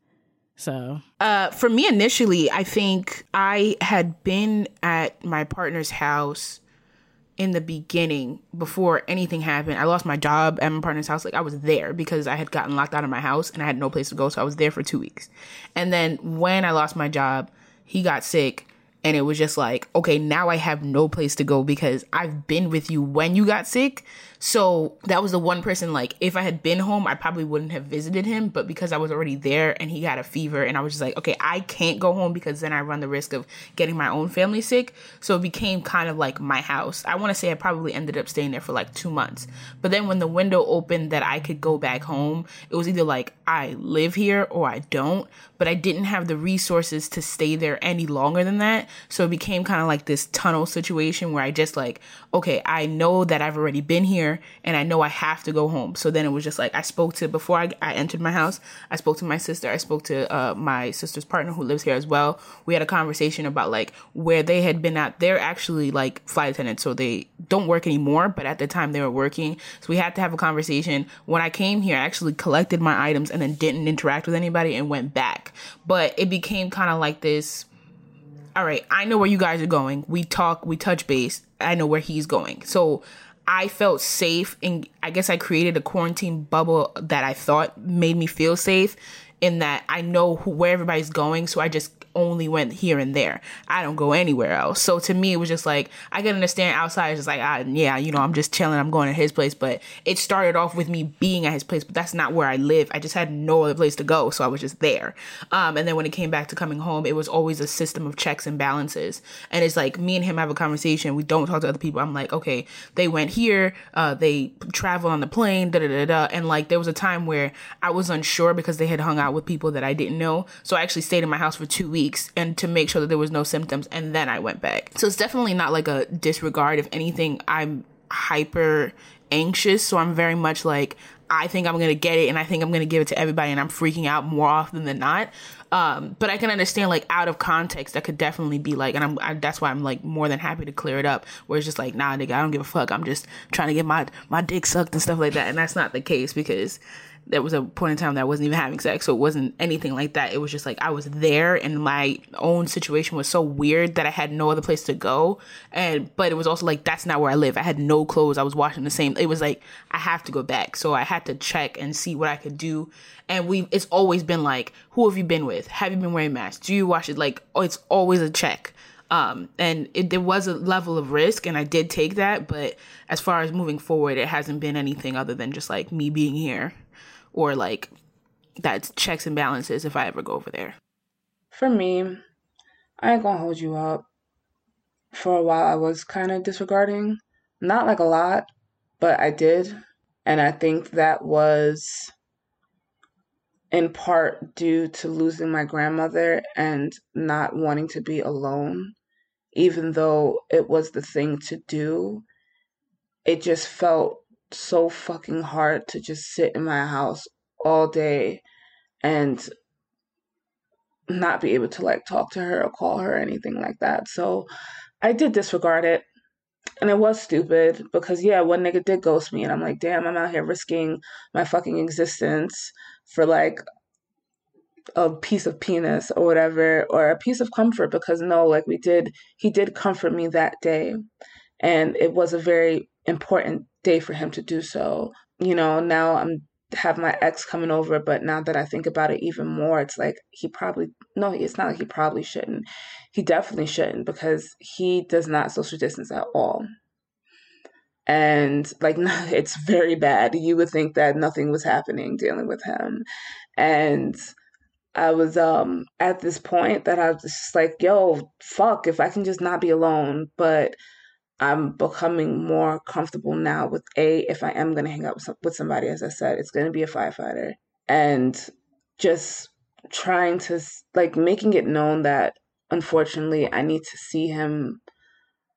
S1: So
S4: for me initially, I think I had been at my partner's house in the beginning before anything happened. I lost my job at my partner's house. Like, I was there because I had gotten locked out of my house and I had no place to go. So I was there for 2 weeks. And then when I lost my job, he got sick. And it was just like, okay, now I have no place to go because I've been with you when you got sick. So that was the one person, like, if I had been home, I probably wouldn't have visited him. But because I was already there and he got a fever and I was just like, okay, I can't go home because then I run the risk of getting my own family sick. So it became kind of like my house. I want to say I probably ended up staying there for like 2 months. But then when the window opened that I could go back home, it was either like I live here or I don't. But I didn't have the resources to stay there any longer than that. So it became kind of like this tunnel situation where I just like, okay, I know that I've already been here and I know I have to go home. So then it was just like, I spoke to, before I entered my house, I spoke to my sister. I spoke to my sister's partner who lives here as well. We had a conversation about like where they had been at. They're actually like flight attendants, so they don't work anymore, but at the time they were working. So we had to have a conversation. When I came here, I actually collected my items and then didn't interact with anybody and went back. But it became kind of like this, all right, I know where you guys are going. We talk, we touch base. I know where he's going. So I felt safe, and I guess I created a quarantine bubble that I thought made me feel safe, in that I know where everybody's going. So I just only went here and there. I don't go anywhere else. So to me, it was just like, I can understand outside. It's just like, yeah, you know, I'm just chilling. I'm going to his place. But it started off with me being at his place, but that's not where I live. I just had no other place to go. So I was just there. And then when it came back to coming home, it was always a system of checks and balances. And it's like me and him have a conversation. We don't talk to other people. I'm like, okay, they went here. They travel on the plane, And like, there was a time where I was unsure because they had hung out with people that I didn't know. So I actually stayed in my house for 2 weeks and to make sure that there was no symptoms, and then I went back. So it's definitely not like a disregard. If anything, I'm hyper anxious, so I'm very much like, I think I'm gonna get it and I think I'm gonna give it to everybody, and I'm freaking out more often than not. But I can understand, like, out of context, that could definitely be like, and that's why I'm like more than happy to clear it up, where it's just like, nah, nigga, I don't give a fuck. I'm just trying to get my dick sucked and stuff like that. And that's not the case, because there was a point in time that I wasn't even having sex. So it wasn't anything like that. It was just like, I was there and my own situation was so weird that I had no other place to go. But it was also like, that's not where I live. I had no clothes. I was washing the same. It was like, I have to go back. So I had to check and see what I could do. And it's always been like, who have you been with? Have you been wearing masks? Do you wash it? Like, oh, it's always a check. And there was a level of risk, and I did take that. But as far as moving forward, it hasn't been anything other than just like me being here, or like that's checks and balances if I ever go over there.
S3: For me, I ain't gonna hold you up. For a while, I was kind of disregarding, not like a lot, but I did. And I think that was in part due to losing my grandmother and not wanting to be alone. Even though it was the thing to do, it just felt so fucking hard to just sit in my house all day and not be able to like talk to her or call her or anything like that. So I did disregard it. And it was stupid because, yeah, one nigga did ghost me. And I'm like, damn, I'm out here risking my fucking existence for like a piece of penis or whatever, or a piece of comfort, because no, like he did comfort me that day. And it was a very important day for him to do so. You know, now have my ex coming over, but now that I think about it even more, it's like it's not like he probably shouldn't. He definitely shouldn't, because he does not social distance at all. And like, it's very bad. You would think that nothing was happening dealing with him. And I was at this point that I was just like, yo, fuck, if I can just not be alone. But I'm becoming more comfortable now with if I am going to hang out with somebody, as I said, it's going to be a firefighter. And just trying to, like, making it known that, unfortunately, I need to see him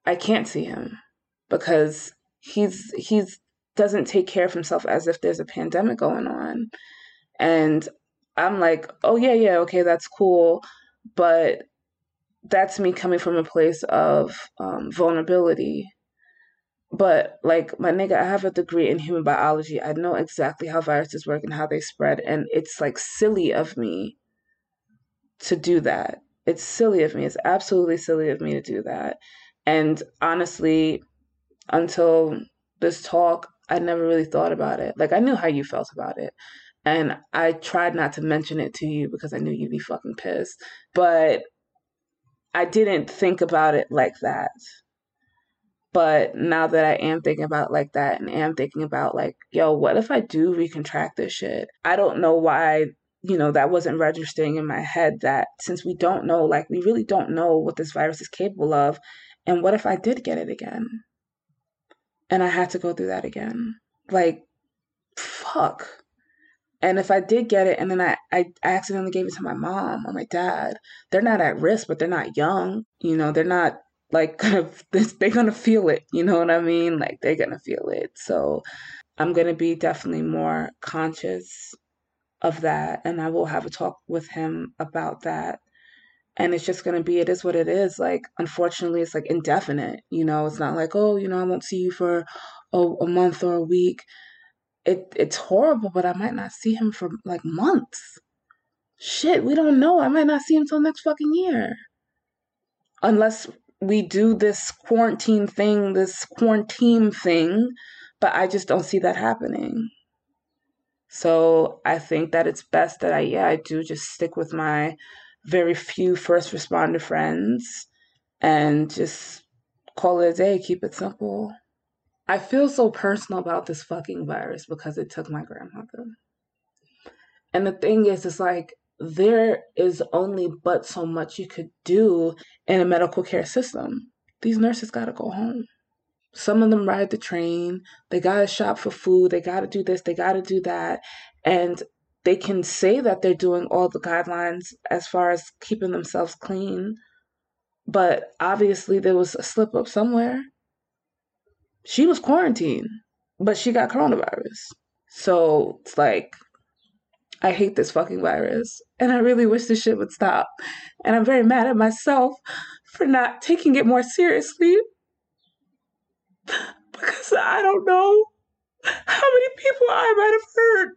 S3: I can't see him because he's doesn't take care of himself as if there's a pandemic going on. And I'm like, oh yeah, okay, that's cool. But that's me coming from a place of vulnerability. But like, my nigga, I have a degree in human biology. I know exactly how viruses work and how they spread. And it's like silly of me to do that. It's silly of me. It's absolutely silly of me to do that. And honestly, until this talk, I never really thought about it. Like, I knew how you felt about it. And I tried not to mention it to you because I knew you'd be fucking pissed. But I didn't think about it like that. But now that I am thinking about it like that and am thinking about like, yo, what if I do recontract this shit? I don't know why, that wasn't registering in my head that since we don't know, like we really don't know what this virus is capable of. And what if I did get it again? And I had to go through that again. Like, fuck. And if I did get it and then I accidentally gave it to my mom or my dad, they're not at risk, but they're not young. They're not like they're going to feel it. You know what I mean? Like they're going to feel it. So I'm going to be definitely more conscious of that. And I will have a talk with him about that. And it's just going to be, it is what it is. Like, unfortunately, it's like indefinite. It's not like, oh, I won't see you for a month or a week. It's horrible, but I might not see him for like months. Shit, we don't know. I might not see him till next fucking year. Unless we do this quarantine thing, but I just don't see that happening. So I think that it's best that I do just stick with my very few first responder friends and just call it a day, keep it simple. I feel so personal about this fucking virus because it took my grandmother. And the thing is, it's like, there is only but so much you could do in a medical care system. These nurses gotta go home. Some of them ride the train, they gotta shop for food, they gotta do this, they gotta do that. And they can say that they're doing all the guidelines as far as keeping themselves clean. But obviously there was a slip up somewhere. She was quarantined, but she got coronavirus. So it's like, I hate this fucking virus. And I really wish this shit would stop. And I'm very mad at myself for not taking it more seriously. Because I don't know how many people I might have hurt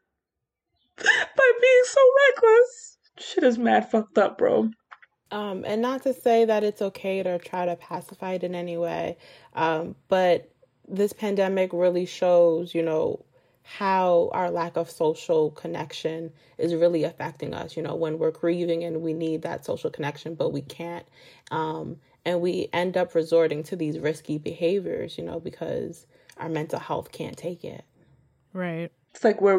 S3: by being so reckless. Shit is mad fucked up, bro.
S5: And not to say that it's okay to try to pacify it in any way, but this pandemic really shows, how our lack of social connection is really affecting us, when we're grieving and we need that social connection, but we can't. And we end up resorting to these risky behaviors, because our mental health can't take it.
S1: Right.
S3: It's like we're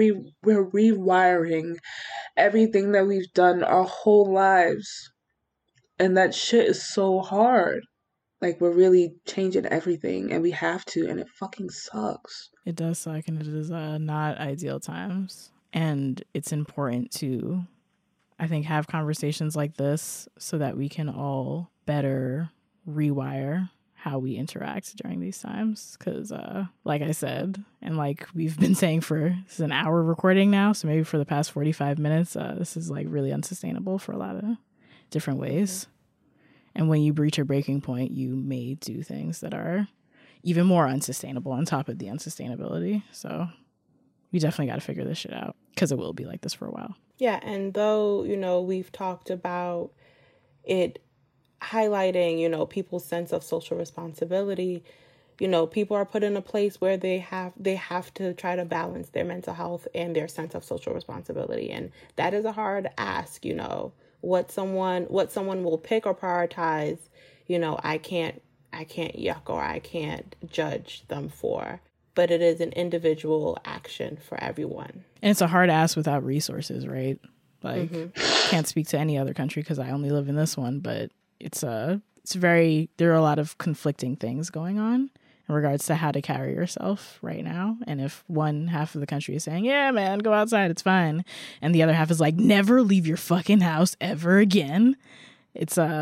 S3: rewiring everything that we've done our whole lives. And that shit is so hard. Like, we're really changing everything, and we have to, and it fucking sucks.
S1: It does suck, and it is not ideal times. And it's important to, I think, have conversations like this so that we can all better rewire how we interact during these times. Because, like I said, and like we've been saying this is an hour recording now, so maybe for the past 45 minutes, this is like really unsustainable for a lot of different ways. And when you reach a breaking point, you may do things that are even more unsustainable on top of the unsustainability. So we definitely got to figure this shit out because it will be like this for a while.
S5: Yeah. And though, we've talked about it highlighting, people's sense of social responsibility, people are put in a place where they have to try to balance their mental health and their sense of social responsibility. And that is a hard ask, what someone will pick or prioritize, I can't yuck or I can't judge them for, but it is an individual action for everyone.
S1: And it's a hard ask without resources, right? Like, can't speak to any other country because I only live in this one, but there are a lot of conflicting things going on in regards to how to carry yourself right now. And if one half of the country is saying, yeah, man, go outside, it's fine. And the other half is like, never leave your fucking house ever again. It's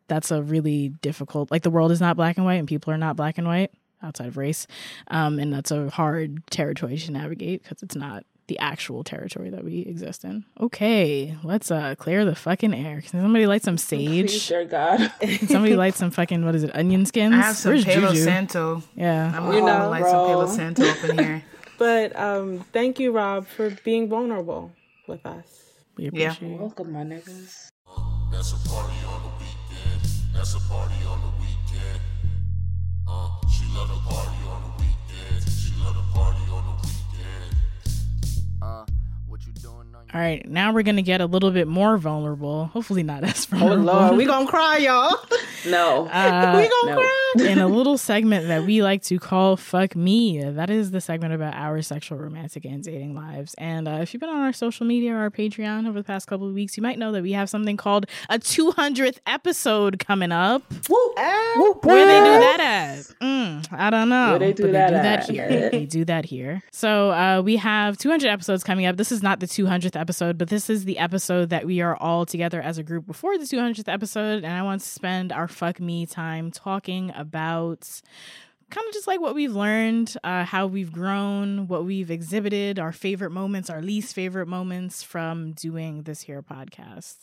S1: that's a really difficult, like the world is not black and white and people are not black and white outside of race. And that's a hard territory to navigate because it's not the actual territory that we exist in. Okay, let's clear the fucking air. Can somebody light some sage?
S3: Please, dear God.
S1: Can somebody light some fucking, what is it, onion skins?
S4: I have some
S1: Where's
S4: Palo
S1: Juju?
S4: Santo.
S1: Yeah.
S4: I'm gonna light some Palo Santo up in here.
S5: But thank you, Rob, for being vulnerable with us.
S1: We appreciate it.
S3: Welcome, my niggas.
S2: That's a party on the weekend. That's a party on the weekend. She love the party on the weekend. She love the party on the weekend. What you doing on
S1: All right, now we're going to get a little bit more vulnerable. Hopefully not as
S5: Oh,
S1: vulnerable.
S5: Lord. We gonna cry, y'all.
S3: No.
S5: We gonna
S3: No.
S5: cry.
S1: In a little segment that we like to call Fuck Me. That is the segment about our sexual, romantic, and dating lives. And if you've been on our social media or our Patreon over the past couple of weeks, you might know that we have something called a 200th episode coming up. Where they do that at? I don't know.
S3: Where they do
S1: But
S3: that
S1: they do that
S3: at?
S1: here. They do that here. So we have 200 episodes coming up. This is not the 200th episode, but this is the episode that we are all together as a group before the 200th episode. And I want to spend our Fuck Me time talking about kind of just like what we've learned, how we've grown, what we've exhibited, our favorite moments, our least favorite moments from doing this here podcast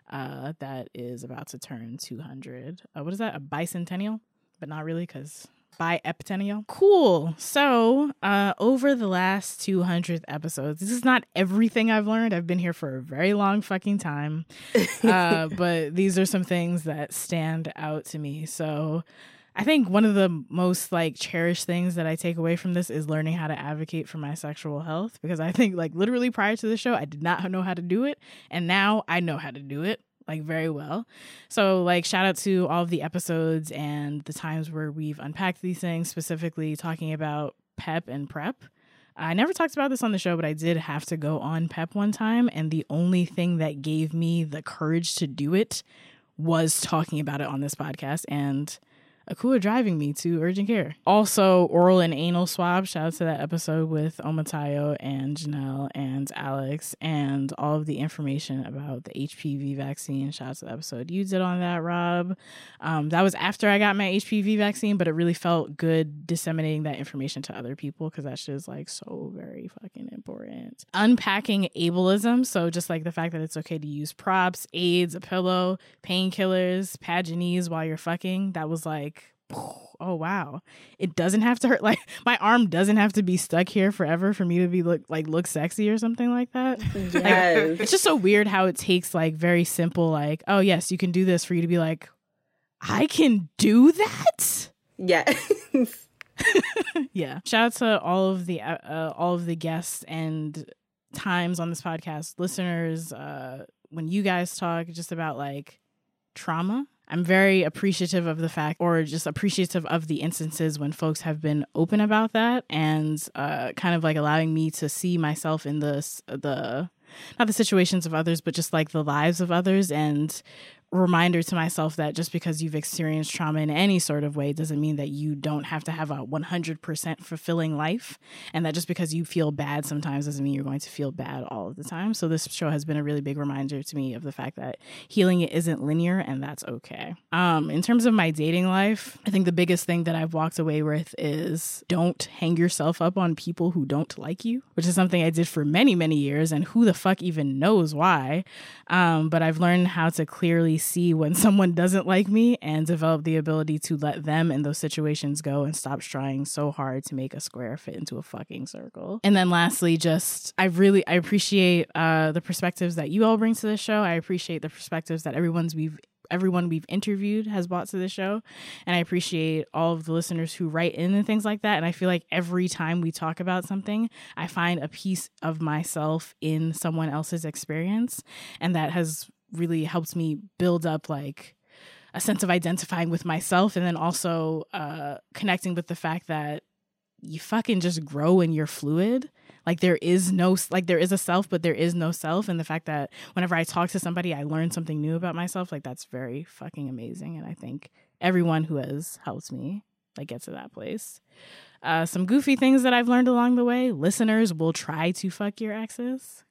S1: that is about to turn 200. What is that? A bicentennial? But not really, because bi-epicennial. Cool. So over the last 200 episodes, this is not everything I've learned. I've been here for a very long fucking time. But these are some things that stand out to me. So I think one of the most like cherished things that I take away from this is learning how to advocate for my sexual health, because I think like literally prior to the show, I did not know how to do it. And now I know how to do it like very well. So like shout out to all of the episodes and the times where we've unpacked these things, specifically talking about PEP and PrEP. I never talked about this on the show, but I did have to go on PEP one time. And the only thing that gave me the courage to do it was talking about it on this podcast and Akua driving me to urgent care. Also, oral and anal swab. Shout out to that episode with Omatayo and Janelle and Alex and all of the information about the HPV vaccine. Shout out to the episode you did on that, Rob. That was after I got my HPV vaccine, but it really felt good disseminating that information to other people because that shit is like so very fucking important. Unpacking ableism. So just like the fact that it's okay to use props, aids, a pillow, painkillers, Paganese while you're fucking. That was like, oh wow, it doesn't have to hurt. Like my arm doesn't have to be stuck here forever for me to be look sexy or something like that.
S3: Yes.
S1: Like, it's just so weird how it takes like very simple like, oh yes, you can do this, for you to be like, I can do that.
S5: Yeah.
S1: Yeah. Shout out to all of the guests and times on this podcast, listeners. When you guys talk just about like trauma, I'm very appreciative of the fact, or just appreciative of the instances when folks have been open about that and kind of like allowing me to see myself in the not the situations of others, but just like the lives of others, and reminder to myself that just because you've experienced trauma in any sort of way doesn't mean that you don't have to have a 100% fulfilling life, and that just because you feel bad sometimes doesn't mean you're going to feel bad all of the time. So this show has been a really big reminder to me of the fact that healing it isn't linear, and that's okay. In terms of my dating life, I think the biggest thing that I've walked away with is don't hang yourself up on people who don't like you, which is something I did for many, many years, and who the fuck even knows why. But I've learned how to clearly see when someone doesn't like me and develop the ability to let them in those situations go and stop trying so hard to make a square fit into a fucking circle. And then lastly, just I appreciate the perspectives that you all bring to the show. I appreciate the perspectives that everyone we've interviewed has brought to the show. And I appreciate all of the listeners who write in and things like that. And I feel like every time we talk about something, I find a piece of myself in someone else's experience. And that has really helped me build up like a sense of identifying with myself, and then also connecting with the fact that you fucking just grow and you're fluid. Like there is a self, but there is no self. And the fact that whenever I talk to somebody, I learn something new about myself, like that's very fucking amazing. And I think everyone who has helped me like get to that place. Some goofy things that I've learned along the way: listeners will try to fuck your exes.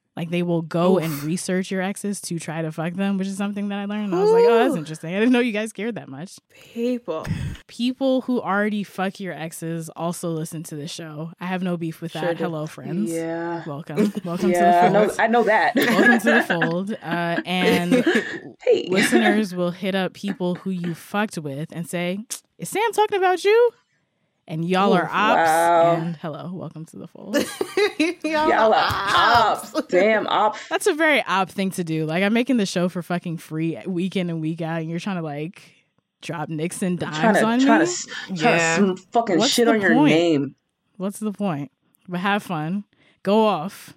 S1: Like they will go and research your exes to try to fuck them, which is something that I learned. And I was like, oh, that's interesting. I didn't know you guys cared that much. People who already fuck your exes also listen to the show. I have no beef with that.
S3: Sure do.
S1: Hello, friends.
S3: Yeah.
S1: Welcome to the
S3: Yeah,
S1: fold.
S3: I know that.
S1: Welcome to the fold. And
S3: Hey.
S1: listeners will hit up people who you fucked with and say, is Sam talking about you? And y'all are ops.
S3: wow.
S1: And hello, welcome to the fold.
S3: Y'all are ops. Damn, ops.
S1: That's a very op thing to do. Like, I'm making the show for fucking free week in and week out, and you're trying to, like, drop nicks and dimes on me?
S3: Trying to fucking
S1: What's
S3: shit
S1: the
S3: on your
S1: point?
S3: name.
S1: What's the point? But have fun. Go off.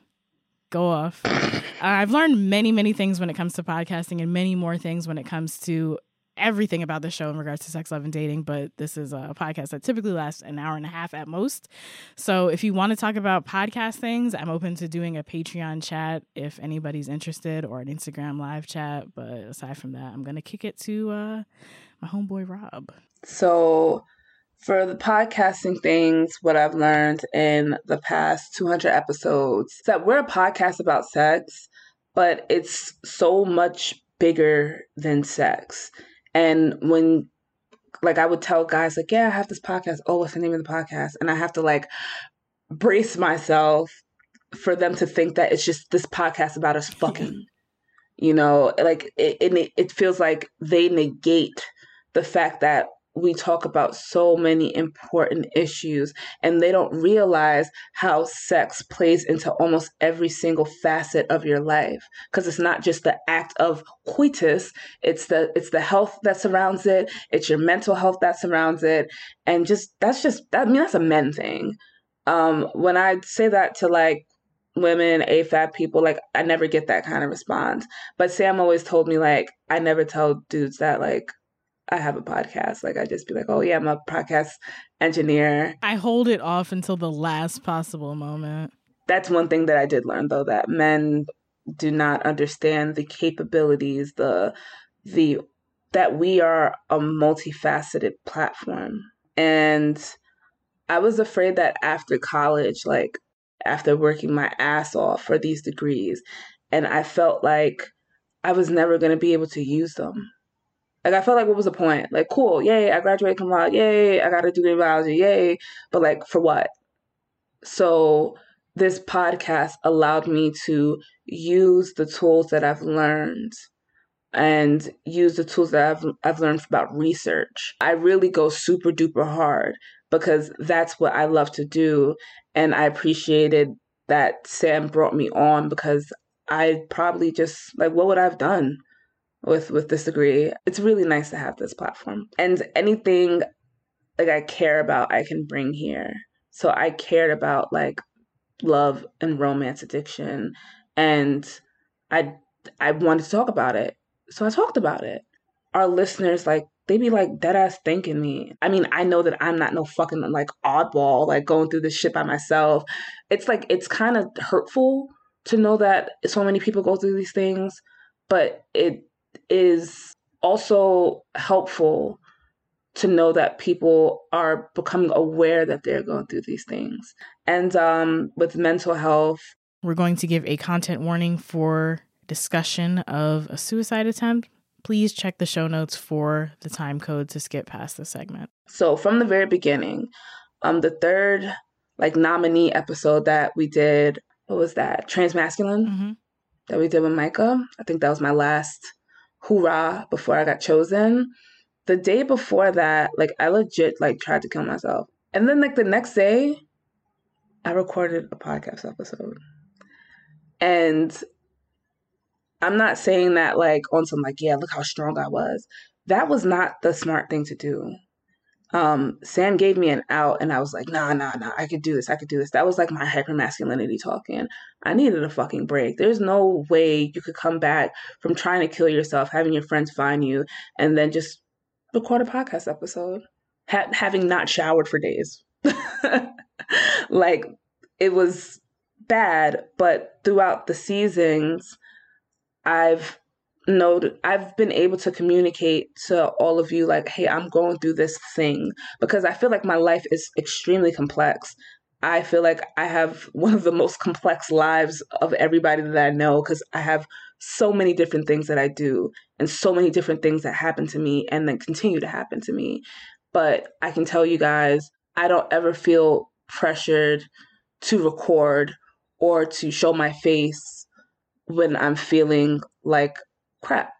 S1: I've learned many, many things when it comes to podcasting and many more things when it comes to everything about the show in regards to sex, love, and dating. But this is a podcast that typically lasts an hour and a half at most. So if you want to talk about podcast things, I'm open to doing a Patreon chat if anybody's interested, or an Instagram live chat. But aside from that, I'm going to kick it to my homeboy Rob.
S3: So for the podcasting things, what I've learned in the past 200 episodes is that we're a podcast about sex, but it's so much bigger than sex. And when, like, I would tell guys, like, yeah, I have this podcast. Oh, what's the name of the podcast? And I have to, like, brace myself for them to think that it's just this podcast about us fucking. You know, like, it feels like they negate the fact that we talk about so many important issues, and they don't realize how sex plays into almost every single facet of your life. Because it's not just the act of coitus, it's the health that surrounds it, it's your mental health that surrounds it, and that's a men thing. When I say that to, like, women, AFAB people, like, I never get that kind of response. But Sam always told me, like, I never tell dudes that, like, I have a podcast. Like, I just be like, oh yeah, I'm a podcast engineer.
S1: I hold it off until the last possible moment.
S3: That's one thing that I did learn, though, that men do not understand the capabilities, that we are a multifaceted platform. And I was afraid that after college, like, after working my ass off for these degrees, and I felt like I was never going to be able to use them. Like, I felt like, what was the point? Like, cool, yay, I graduated cum laude, yay, I got a degree in biology, yay. But, like, for what? So this podcast allowed me to use the tools that I've learned and use the tools that I've learned about research. I really go super duper hard because that's what I love to do. And I appreciated that Sam brought me on, because I probably just, like, what would I have done with this degree? It's really nice to have this platform. And anything, like, I care about, I can bring here. So I cared about, like, love and romance addiction, and I wanted to talk about it. So I talked about it. Our listeners, like, they be, like, dead ass thanking me. I mean, I know that I'm not no fucking, like, oddball, like, going through this shit by myself. It's like, it's kind of hurtful to know that so many people go through these things, but it is also helpful to know that people are becoming aware that they're going through these things. And with mental health,
S1: we're going to give a content warning for discussion of a suicide attempt. Please check the show notes for the time code to skip past the segment.
S3: So from the very beginning, the third, like, nominee episode that we did, what was that? Transmasculine?
S1: Mm-hmm.
S3: That we did with Micah. I think that was my last hoorah before I got chosen. The day before that, like, I legit, like, tried to kill myself. And then, like, the next day, I recorded a podcast episode. And I'm not saying that, like, on some, like, yeah, look how strong I was. That was not the smart thing to do. Sam gave me an out, and I was like, nah, I could do this. That was, like, my hypermasculinity talking. I needed a fucking break. There's no way you could come back from trying to kill yourself, having your friends find you, and then just record a podcast episode, having not showered for days. Like, it was bad, but throughout the seasons, I've been able to communicate to all of you, like, hey, I'm going through this thing, because I feel like my life is extremely complex. I feel like I have one of the most complex lives of everybody that I know because I have so many different things that I do and so many different things that happen to me and then continue to happen to me. But I can tell you guys, I don't ever feel pressured to record or to show my face when I'm feeling like crap.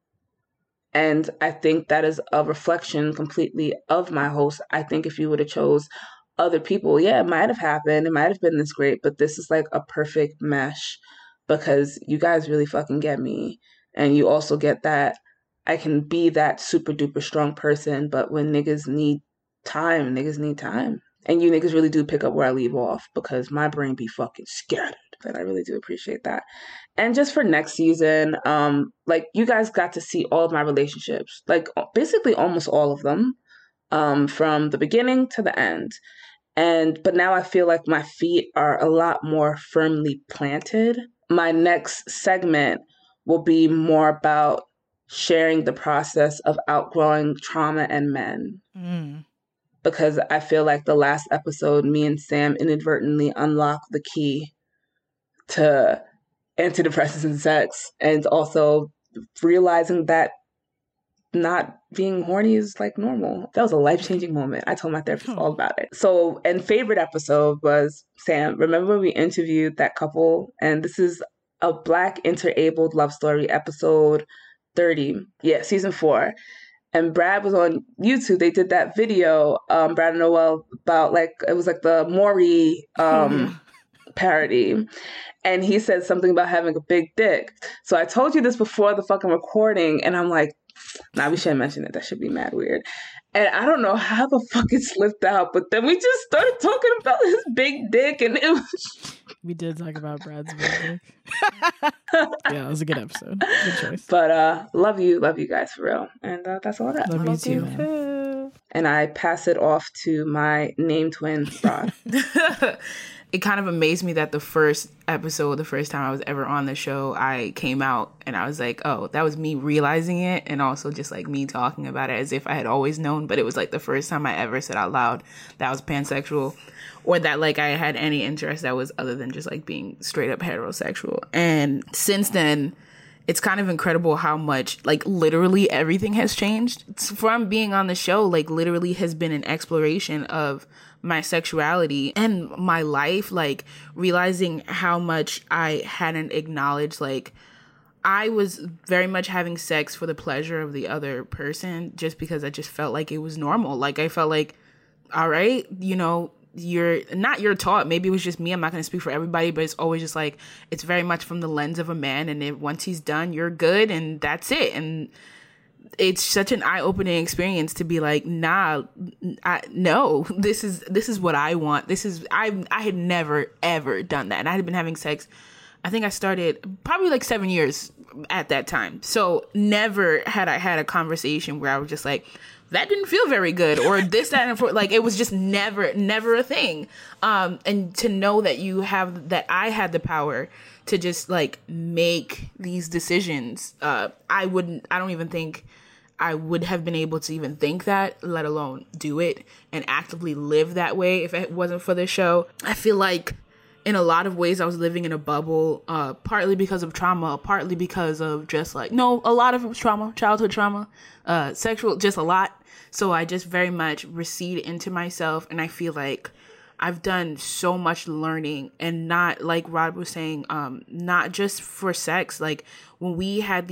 S3: And I think that is a reflection completely of my host. I think if you would have chose other people, yeah, it might have happened. It might have been this great, but this is like a perfect mesh because you guys really fucking get me. And you also get that I can be that super duper strong person, but when niggas need time, niggas need time. And you niggas really do pick up where I leave off because my brain be fucking scattered. And I really do appreciate that. And just for next season, like you guys got to see all of my relationships, like basically almost all of them, from the beginning to the end. But now I feel like my feet are a lot more firmly planted. My next segment will be more about sharing the process of outgrowing trauma and men. Because I feel like the last episode, me and Sam inadvertently unlocked the key to antidepressants and sex, and also realizing that not being horny is like normal. That was a life-changing moment. I told my therapist all about it. So, and favorite episode was, Sam, remember when we interviewed that couple? And this is a Black interabled love story, episode 30. Yeah, season 4. And Brad was on YouTube. They did that video, Brad and Noel, about like, it was like the Maury parody. And he said something about having a big dick. So I told you this before the fucking recording, and I'm like, nah, we shouldn't mention it. That should be mad weird. And I don't know how the fuck it slipped out, but then we just started talking about his big dick, and it was...
S1: We did talk about Brad's big dick. Yeah, it was a good episode. Good choice.
S3: But love you guys for real. And that's all that.
S1: Love you too, man.
S3: And I pass it off to my name twin, Rod.
S4: It kind of amazed me that the first episode, the first time I was ever on the show, I came out and I was like, oh, that was me realizing it, and also just like me talking about it as if I had always known, but it was like the first time I ever said out loud that I was pansexual, or that like I had any interest that was other than just like being straight up heterosexual. And since then, it's kind of incredible how much, like, literally everything has changed. From being on the show, like, literally has been an exploration of my sexuality and my life, like, realizing how much I hadn't acknowledged, like, I was very much having sex for the pleasure of the other person just because I just felt like it was normal. Like, I felt like, all right, you know, you're taught, maybe it was just me, I'm not going to speak for everybody, but it's always just like, it's very much from the lens of a man, and once he's done, you're good, and that's it. And it's such an eye-opening experience to be like, nah, no, this is what I want. I had never ever done that, and I had been having sex, I think I started probably like 7 years at that time, so never had I had a conversation where I was just like, that didn't feel very good, or this, that, and like, it was just never a thing. And to know that I had the power to just like make these decisions, I don't even think I would have been able to even think that, let alone do it and actively live that way if it wasn't for the show. I feel like in a lot of ways I was living in a bubble, partly because of trauma, partly because of just like, no, a lot of it was trauma, childhood trauma, sexual, just a lot. So I just very much recede into myself, and I feel like I've done so much learning, and not, like Rod was saying, not just for sex. Like when we had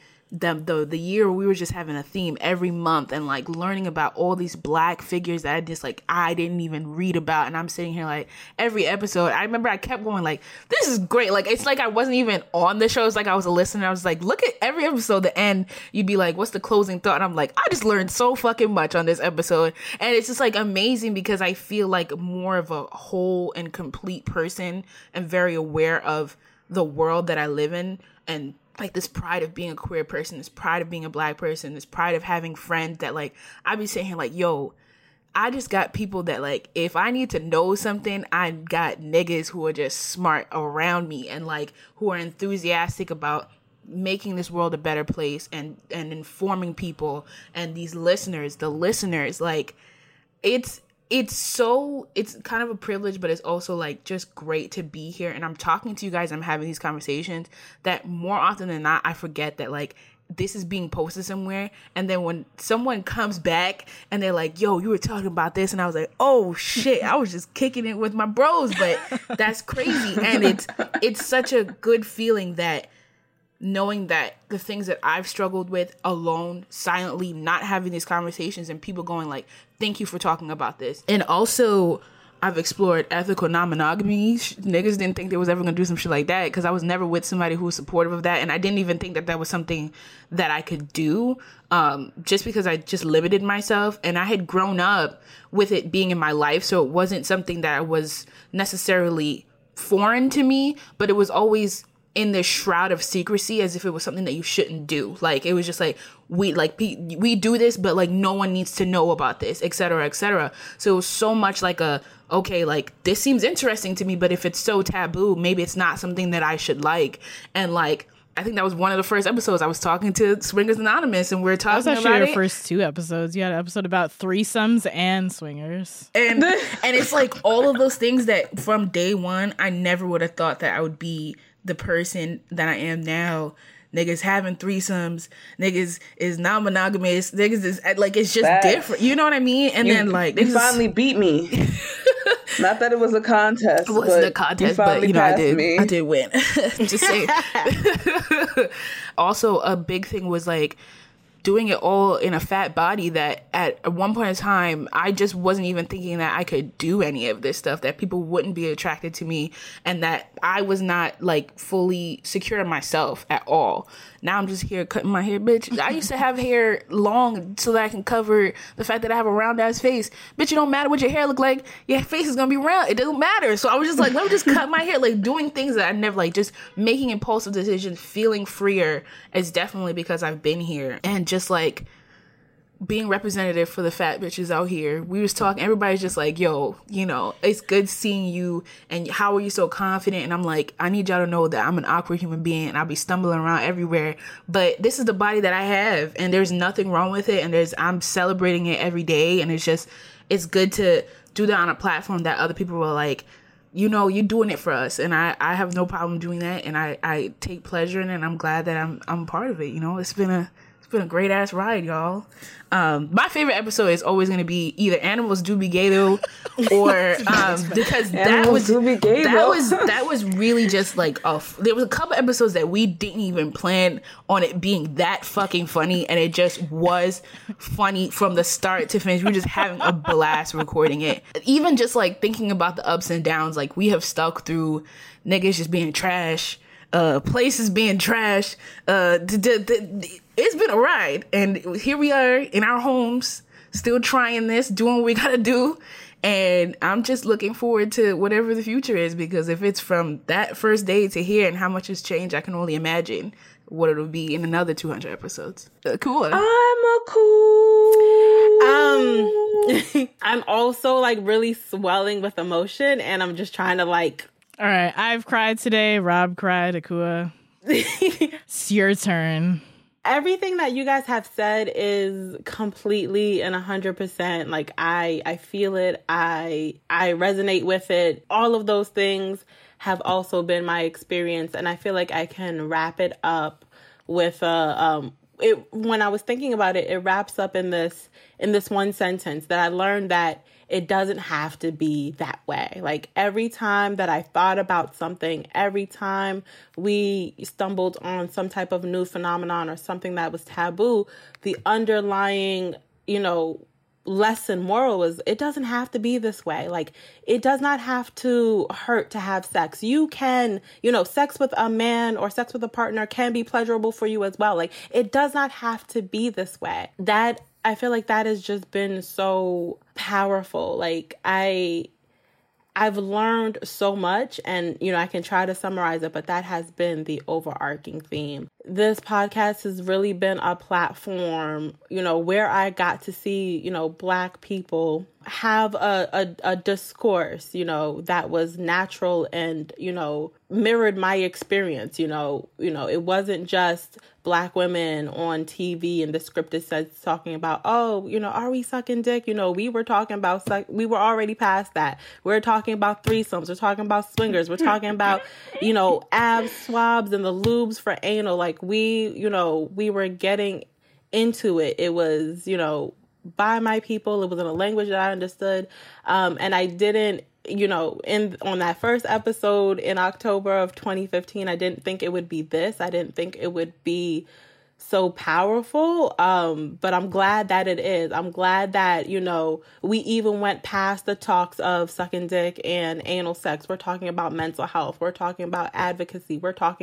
S4: the year we were just having a theme every month and like learning about all these Black figures that I didn't even read about, and I'm sitting here like every episode I remember I kept going like, this is great. Like it's like I wasn't even on the show, it's like I was a listener. I was like, look at every episode, the end you'd be like, what's the closing thought? And I'm like, I just learned so fucking much on this episode, and it's just like amazing because I feel like more of a whole and complete person and very aware of the world that I live in, and like this pride of being a queer person, this pride of being a Black person, this pride of having friends that like, I be saying here like, yo, I just got people that like, if I need to know something, I got niggas who are just smart around me and like, who are enthusiastic about making this world a better place and informing people. And these listeners, like, it's it's kind of a privilege, but it's also like just great to be here. And I'm talking to you guys, I'm having these conversations that more often than not, I forget that like this is being posted somewhere. And then when someone comes back and they're like, yo, you were talking about this. And I was like, oh shit, I was just kicking it with my bros. But that's crazy. And it's such a good feeling that knowing that the things that I've struggled with alone, silently, not having these conversations, and people going like, thank you for talking about this. And also, I've explored ethical non-monogamy. Niggas didn't think they was ever gonna do some shit like that because I was never with somebody who was supportive of that, and I didn't even think that was something that I could do, just because I just limited myself, and I had grown up with it being in my life, so it wasn't something that was necessarily foreign to me, but it was always in this shroud of secrecy as if it was something that you shouldn't do. Like, it was just like, we do this, but like no one needs to know about this, etc., etc. So it was so much like okay, like this seems interesting to me, but if it's so taboo, maybe it's not something that I should like. And like, I think that was one of the first episodes I was talking to Swingers Anonymous, and we were talking about it. That was actually
S1: your first 2 episodes. You had an episode about threesomes and swingers.
S4: And it's like all of those things that from day one, I never would have thought that I would be the person that I am now. Niggas having threesomes, niggas is non-monogamous, niggas is like, it's just different. You know what I mean? And then like,
S3: you finally beat me. Not that it was a contest.
S4: It wasn't a contest, but you know, I did win. Just saying. Also, a big thing was like doing it all in a fat body that at one point in time, I just wasn't even thinking that I could do any of this stuff, that people wouldn't be attracted to me, and that I was not like fully secure in myself at all. Now I'm just here cutting my hair, bitch. I used to have hair long so that I can cover the fact that I have a round ass face. Bitch, it don't matter what your hair look like. Your face is gonna be round. It doesn't matter. So I was just like, let me just cut my hair. Like, doing things that I never, like, just making impulsive decisions, feeling freer is definitely because I've been here. And just like being representative for the fat bitches out here. We was talking, everybody's just like, yo, you know, it's good seeing you, and how are you so confident? And I'm like, I need y'all to know that I'm an awkward human being, and I'll be stumbling around everywhere, but this is the body that I have, and there's nothing wrong with it, and I'm celebrating it every day, and it's good to do that on a platform that other people were like, you know, you're doing it for us, and I have no problem doing that, and I take pleasure in it, and I'm glad that I'm part of it. You know, it's been a great ass ride, y'all. My favorite episode is always going to be either Animals Do Be Gay Though, or because that was really just like there was a couple episodes that we didn't even plan on it being that fucking funny, and it just was funny from the start to finish. We were just having a blast recording it. Even just like thinking about the ups and downs, like we have stuck through niggas just being trash, places being trash, it's been a ride, and here we are in our homes, still trying this, doing what we gotta do, and I'm just looking forward to whatever the future is, because if it's from that first day to here and how much has changed, I can only imagine what it'll be in another 200 episodes. Cool.
S3: I'm a cool.
S5: I'm also like really swelling with emotion, and I'm just trying to like.
S1: All right, I've cried today. Rob cried. Akua, it's your turn.
S5: Everything that you guys have said is completely and 100%. Like, I feel it. I resonate with it. All of those things have also been my experience, and I feel like I can wrap it up with when I was thinking about it, it wraps up in this one sentence that I learned, that it doesn't have to be that way. Like, every time that I thought about something, every time we stumbled on some type of new phenomenon or something that was taboo, the underlying, lesson, moral was, it doesn't have to be this way. Like, it does not have to hurt to have sex. You can, sex with a man or sex with a partner can be pleasurable for you as well. Like, it does not have to be this way. I feel like that has just been so powerful. Like, I've learned so much, and, I can try to summarize it, but that has been the overarching theme. this podcast has really been a platform, where I got to see, Black people have a discourse, that was natural and, mirrored my experience. It wasn't just Black women on TV and the scripted sets talking about, are we sucking dick? We were talking about, we were already past that. We're talking about threesomes. We're talking about swingers. We're talking about, ab swabs and the lubes for anal. Like we were getting into it. It was, by my people. It was in a language that I understood. And I didn't, on that first episode in October of 2015, I didn't think it would be this. I didn't think it would be so powerful. But I'm glad that it is. I'm glad that, we even went past the talks of sucking dick and anal sex. We're talking about mental health. We're talking about advocacy.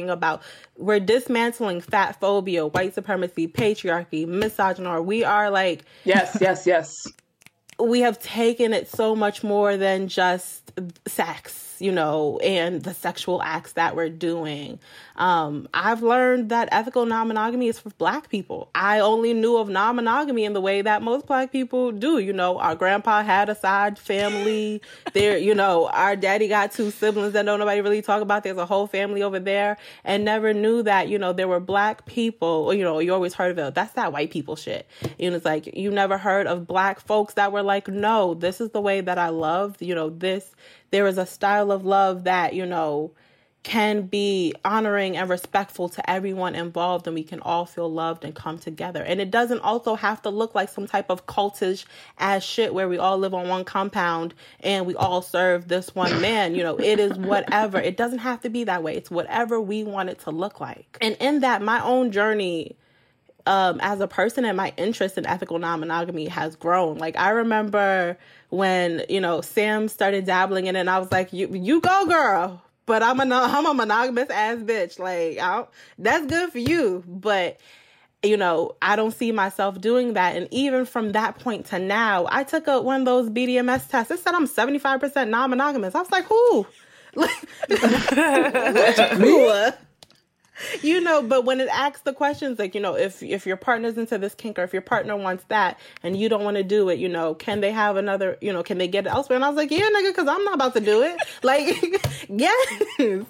S5: We're dismantling fat phobia, white supremacy, patriarchy, misogyny. We are like...
S3: Yes.
S5: We have taken it so much more than just sex, and the sexual acts that we're doing. I've learned that ethical non-monogamy is for Black people. I only knew of non-monogamy in the way that most Black people do. Our grandpa had a side family. There, our daddy got 2 siblings that don't nobody really talk about. There's a whole family over there, and never knew that, there were Black people, you always heard of it. That's that white people shit. It's like, you never heard of Black folks that were like, no, this is the way that I love, there is a style of love that, can be honoring and respectful to everyone involved, and we can all feel loved and come together. And it doesn't also have to look like some type of cultish ass shit where we all live on one compound and we all serve this one man. It is whatever. It doesn't have to be that way. It's whatever we want it to look like. And in that, my own journey as a person and my interest in ethical non-monogamy has grown. Like, I remember when, Sam started dabbling in it, and I was like, you go, girl. But I'm a monogamous ass bitch. Like, that's good for you. But, I don't see myself doing that. And even from that point to now, I took one of those BDMS tests. It said I'm 75% non-monogamous. I was like, who? But when it asks the questions, like, if your partner's into this kink, or if your partner wants that and you don't want to do it, can they have another, can they get it elsewhere? And I was like, yeah, nigga, because I'm not about to do it. Like, yes.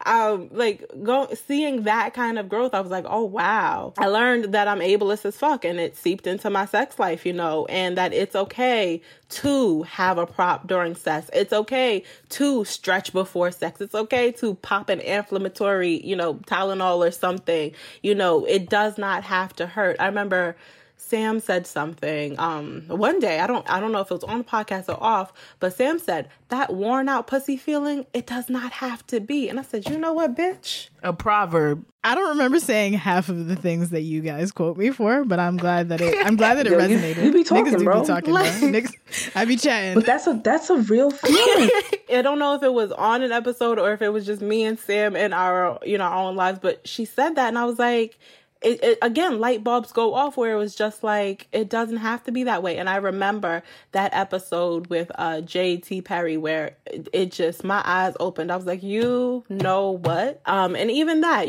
S5: Seeing that kind of growth, I was like, oh, wow. I learned that I'm ableist as fuck, and it seeped into my sex life, and that it's okay to have a prop during sex. It's okay to stretch before sex. It's okay to pop an inflammatory, Tylenol or something. It does not have to hurt. I remember Sam said something one day, I don't know if it was on the podcast or off, but Sam said, that worn out pussy feeling, it does not have to be. And I said, you know what, bitch?
S4: A proverb.
S1: I don't remember saying half of the things that you guys quote me for, but I'm glad that it resonated.
S3: You be talking,
S1: Niggas
S3: bro.
S1: Be talking, bro. Niggas, I be chatting.
S3: But that's a real feeling.
S5: I don't know if it was on an episode or if it was just me and Sam in our own lives, but she said that, and I was like, it again, light bulbs go off where it was just like, it doesn't have to be that way. And I remember that episode with J.T. Perry where it just, my eyes opened. I was like, you know what? And even that,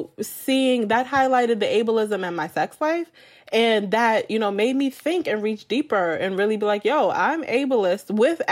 S5: seeing that highlighted the ableism in my sex life. And that, made me think and reach deeper and really be like, yo, I'm ableist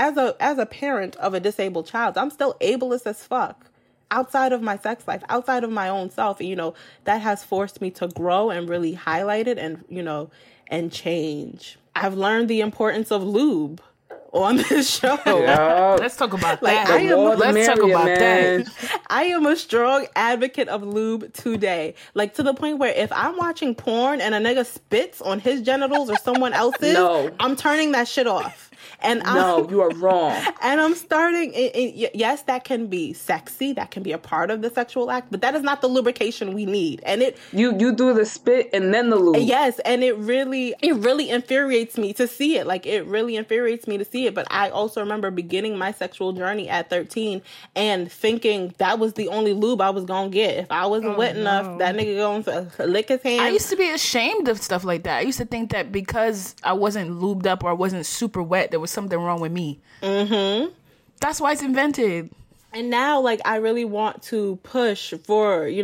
S5: as a parent of a disabled child. I'm still ableist as fuck. Outside of my sex life, outside of my own self, that has forced me to grow and really highlight it and, and change. I've learned the importance of lube on this show.
S3: Yeah.
S4: Let's talk about
S5: Like,
S4: that. Let's talk about
S3: man.
S4: that.
S5: I am a strong advocate of lube today. Like, to the point where if I'm watching porn and a nigga spits on his genitals or someone else's,
S3: No.
S5: I'm turning that shit off. And
S3: No, you are wrong.
S5: And I'm starting, yes, that can be sexy. That can be a part of the sexual act, but that is not the lubrication we need. And
S3: You do the spit and then the lube.
S5: yes, and it really infuriates me to see it. Like, it really infuriates me to see it. But I also remember beginning my sexual journey at 13 and thinking that was the only lube I was going to get. If I wasn't wet enough, that nigga going to lick his hand.
S4: I used to be ashamed of stuff like that. I used to think that because I wasn't lubed up or I wasn't super wet, there was something wrong with me. Mm-hmm. That's why it's invented.
S5: And now, like, I really want to push for,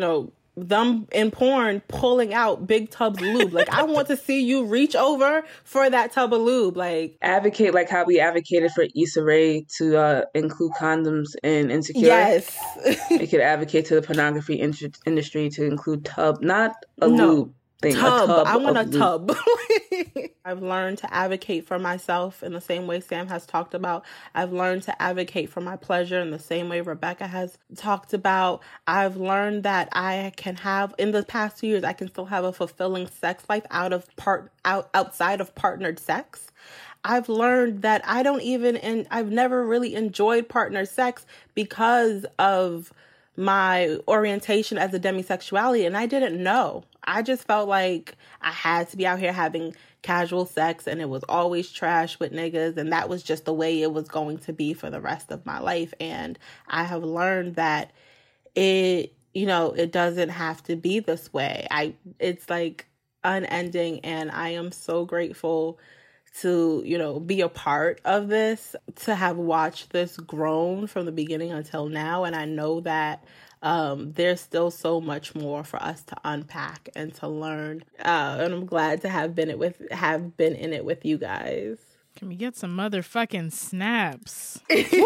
S5: them in porn pulling out big tubs of lube. Like, I want to see you reach over for that tub of lube. Like,
S3: advocate like how we advocated for Issa Rae to include condoms in Insecure.
S5: yes.
S3: We could advocate to the pornography industry to include tub, not a lube thing.
S5: Tub.
S3: A tub
S5: I want a
S3: of lube.
S5: tub. I've learned to advocate for myself in the same way Sam has talked about. I've learned to advocate for my pleasure in the same way Rebecca has talked about. I've learned that I can have, in the past 2 years, I can still have a fulfilling sex life outside of partnered sex. I've learned that I've never really enjoyed partner sex because of my orientation as a demisexuality, and I didn't know. I just felt like I had to be out here having casual sex, and it was always trash with niggas, and that was just the way it was going to be for the rest of my life. And I have learned that it doesn't have to be this way. It's like unending, and I am so grateful to, be a part of this, to have watched this grown from the beginning until now. And I know that there's still so much more for us to unpack and to learn. And I'm glad to have been in it with you guys.
S1: Can we get some motherfucking snaps?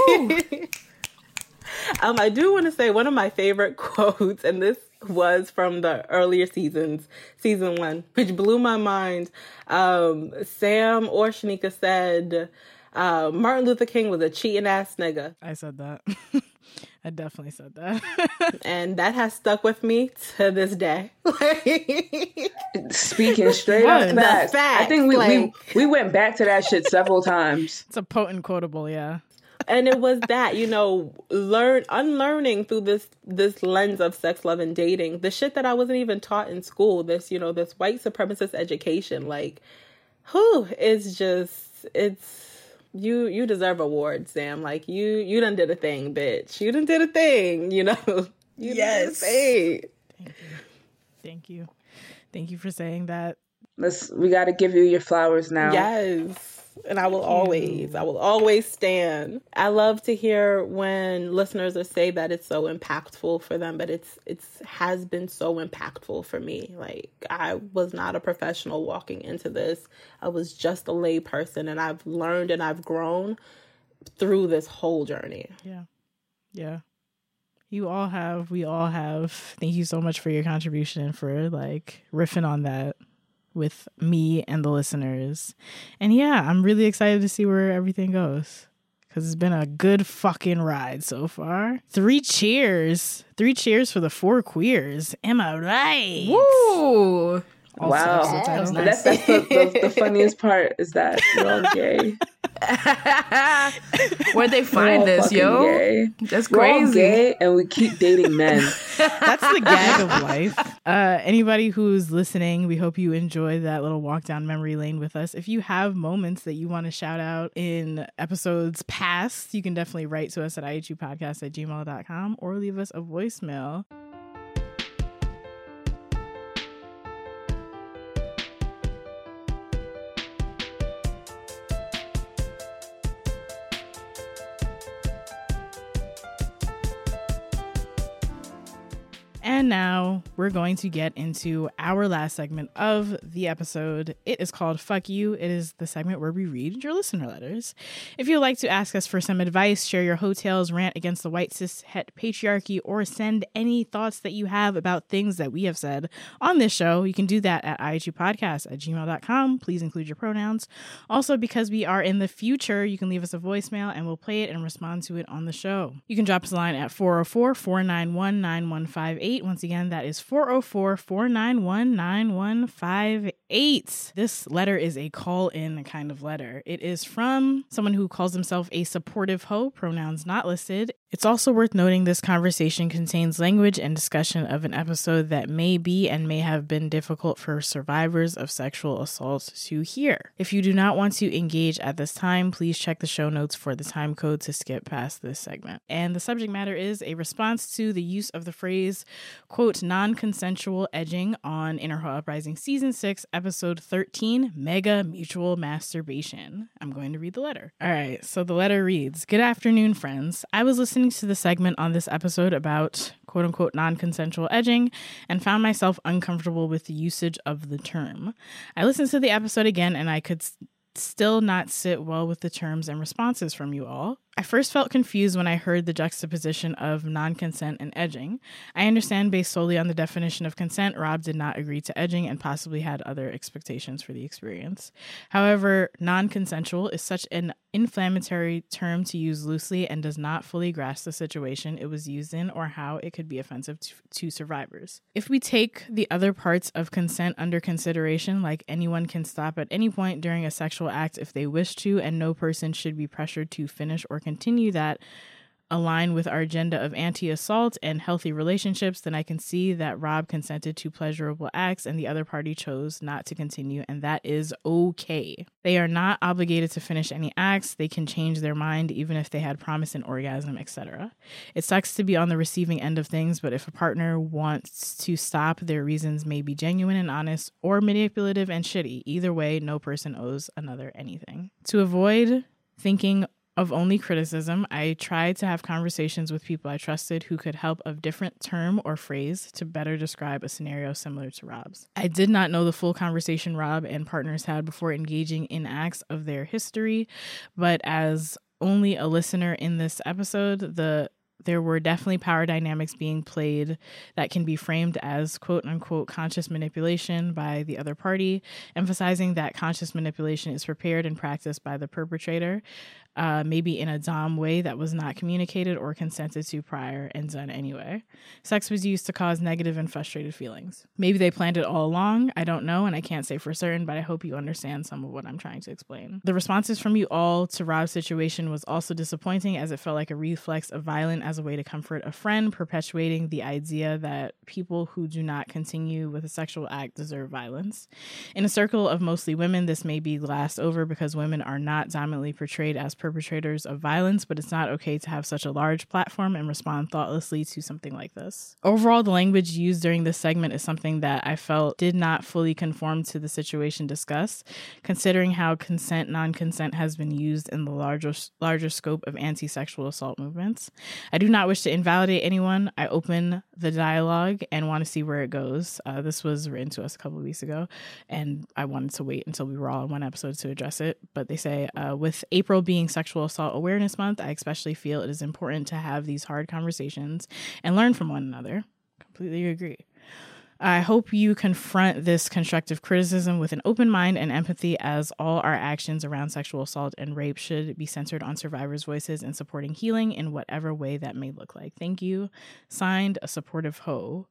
S5: I do want to say one of my favorite quotes, and this was from the earlier seasons, season 1, which blew my mind. Sam or Shanika said, Martin Luther King was a cheating ass nigga.
S1: I said that. I definitely said that.
S5: And that has stuck with me to this day.
S3: Speaking straight up facts. I think we went back to that shit several times.
S1: It's a potent quotable, yeah.
S5: And it was that, unlearning through this lens of sex, love, and dating, the shit that I wasn't even taught in school, this white supremacist education, like, it's just, you deserve awards, Sam. Like, you done did a thing, bitch. You done did a thing,
S4: Yes.
S5: Thank
S1: you. Thank you for saying that.
S3: We got to give you your flowers now.
S5: Yes. And I will always stand. I love to hear when listeners say that it's so impactful for them, but it has been so impactful for me. Like, I was not a professional walking into this. I was just a lay person, and I've learned and I've grown through this whole journey.
S1: Yeah. Yeah. You all have, we all have. Thank you so much for your contribution and for riffing on that with me and the listeners. And yeah, I'm really excited to see where everything goes, because it's been a good fucking ride so far. 3 cheers for the 4 queers. Am I right?
S4: Woo!
S3: Wow.
S1: That's
S3: That's the funniest part is that you're all gay.
S4: Where'd they find this, yo?
S3: Gay.
S4: That's
S3: We're all
S4: crazy.
S3: gay and we keep dating men.
S1: That's the gag of life. Anybody who's listening, we hope you enjoy that little walk down memory lane with us. If you have moments that you want to shout out in episodes past, you can definitely write to us at ihupodcast@gmail.com or leave us a voicemail. And now we're going to get into our last segment of the episode. It is called Fuck You. It is the segment where we read your listener letters. If you'd like to ask us for some advice, share your hotels, rant against the white cis-het patriarchy, or send any thoughts that you have about things that we have said on this show, you can do that at ihupodcast@gmail.com. Please include your pronouns. Also, because we are in the future, you can leave us a voicemail and we'll play it and respond to it on the show. You can drop us a line at 404-491-9158. Once again, that is 404-491-9158. This letter is a call-in kind of letter. It is from someone who calls himself a supportive hoe, pronouns not listed. It's also worth noting this conversation contains language and discussion of an episode that may be and may have been difficult for survivors of sexual assault to hear. If you do not want to engage at this time, please check the show notes for the time code to skip past this segment. And the subject matter is a response to the use of the phrase, quote, non-consensual edging on Inner Hoe Uprising Season 6, Episode 13, Mega Mutual Masturbation. I'm going to read the letter. All right, so the letter reads, Good afternoon, friends. I was listening listening to the segment on this episode about quote unquote non-consensual edging and found myself uncomfortable with the usage of the term. I listened to the episode again and I could still not sit well with the terms and responses from you all. I first felt confused when I heard the juxtaposition of non-consent and edging. I understand based solely on the definition of consent, Rob did not agree to edging and possibly had other expectations for the experience. However, non-consensual is such an inflammatory term to use loosely and does not fully grasp the situation it was used in or how it could be offensive to survivors. If we take the other parts of consent under consideration, like anyone can stop at any point during a sexual act if they wish to, and no person should be pressured to finish or continue that, align with our agenda of anti-assault and healthy relationships, then I can see that Rob consented to pleasurable acts and the other party chose not to continue, and that is okay. They are not obligated to finish any acts. They can change their mind even if they had promised an orgasm, etc. It sucks to be on the receiving end of things, but if a partner wants to stop, their reasons may be genuine and honest or manipulative and shitty. Either way, no person owes another anything. To avoid thinking of only criticism, I tried to have conversations with people I trusted who could help a different term or phrase to better describe a scenario similar to Rob's. I did not know the full conversation Rob and partners had before engaging in acts of their history, but as only a listener in this episode, there were definitely power dynamics being played that can be framed as quote unquote conscious manipulation by the other party, emphasizing that conscious manipulation is prepared and practiced by the perpetrator, maybe in a dom way that was not communicated or consented to prior and done anyway. Sex was used to cause negative and frustrated feelings. Maybe they planned it all along. I don't know, and I can't say for certain, but I hope you understand some of what I'm trying to explain. The responses from you all to Rob's situation was also disappointing, as it felt like a reflex of violence as a way to comfort a friend, perpetuating the idea that people who do not continue with a sexual act deserve violence. In a circle of mostly women, this may be glassed over because women are not dominantly portrayed as perpetrators of violence, but it's not okay to have such a large platform and respond thoughtlessly to something like this. Overall, the language used during this segment is something that I felt did not fully conform to the situation discussed, considering how consent, non-consent has been used in the larger scope of anti-sexual assault movements. I do not wish to invalidate anyone. I open the dialogue and want to see where it goes. This was written to us a couple of weeks ago, and I wanted to wait until we were all in one episode to address it. But they say, with April being Sexual Assault Awareness Month, I especially feel it is important to have these hard conversations and learn from one another. Completely agree. I hope you confront this constructive criticism with an open mind and empathy, as all our actions around sexual assault and rape should be centered on survivors' voices and supporting healing in whatever way that may look like. Thank you. Signed, a supportive hoe.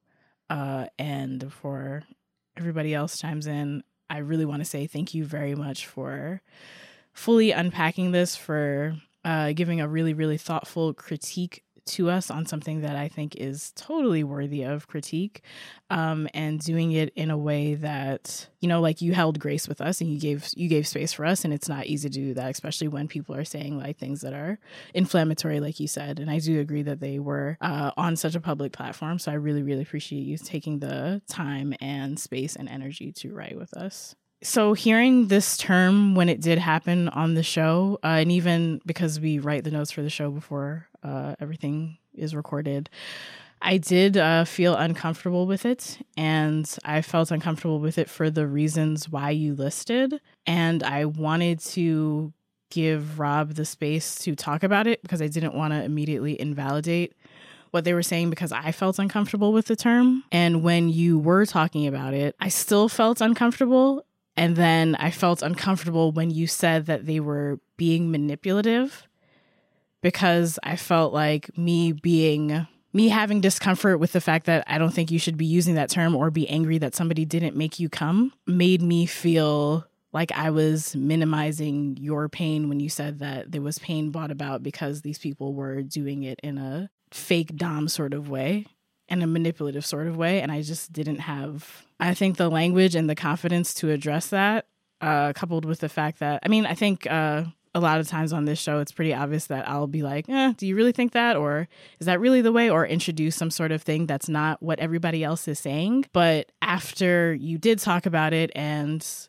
S1: And for everybody else chimes in, I really want to say thank you very much for fully unpacking this, for giving a really, really thoughtful critique to us on something that I think is totally worthy of critique, and doing it in a way that, you know, like you held grace with us and you gave space for us, and it's not easy to do that, especially when people are saying like things that are inflammatory, like you said. And I do agree that they were on such a public platform, so I really, really appreciate you taking the time and space and energy to write with us. So hearing this term when it did happen on the show, and even because we write the notes for the show before everything is recorded, I did feel uncomfortable with it, and I felt uncomfortable with it for the reasons why you listed. And I wanted to give Rob the space to talk about it because I didn't want to immediately invalidate what they were saying because I felt uncomfortable with the term. And when you were talking about it, I still felt uncomfortable. And then I felt uncomfortable when you said that they were being manipulative, because I felt like me having discomfort with the fact that I don't think you should be using that term, or be angry that somebody didn't make you come, made me feel like I was minimizing your pain when you said that there was pain brought about because these people were doing it in a fake dom sort of way, in a manipulative sort of way. And I just didn't have, I think, the language and the confidence to address that, coupled with the fact that, I mean, I think a lot of times on this show, it's pretty obvious that I'll be like, do you really think that? Or is that really the way? Or introduce some sort of thing that's not what everybody else is saying. But after you did talk about it and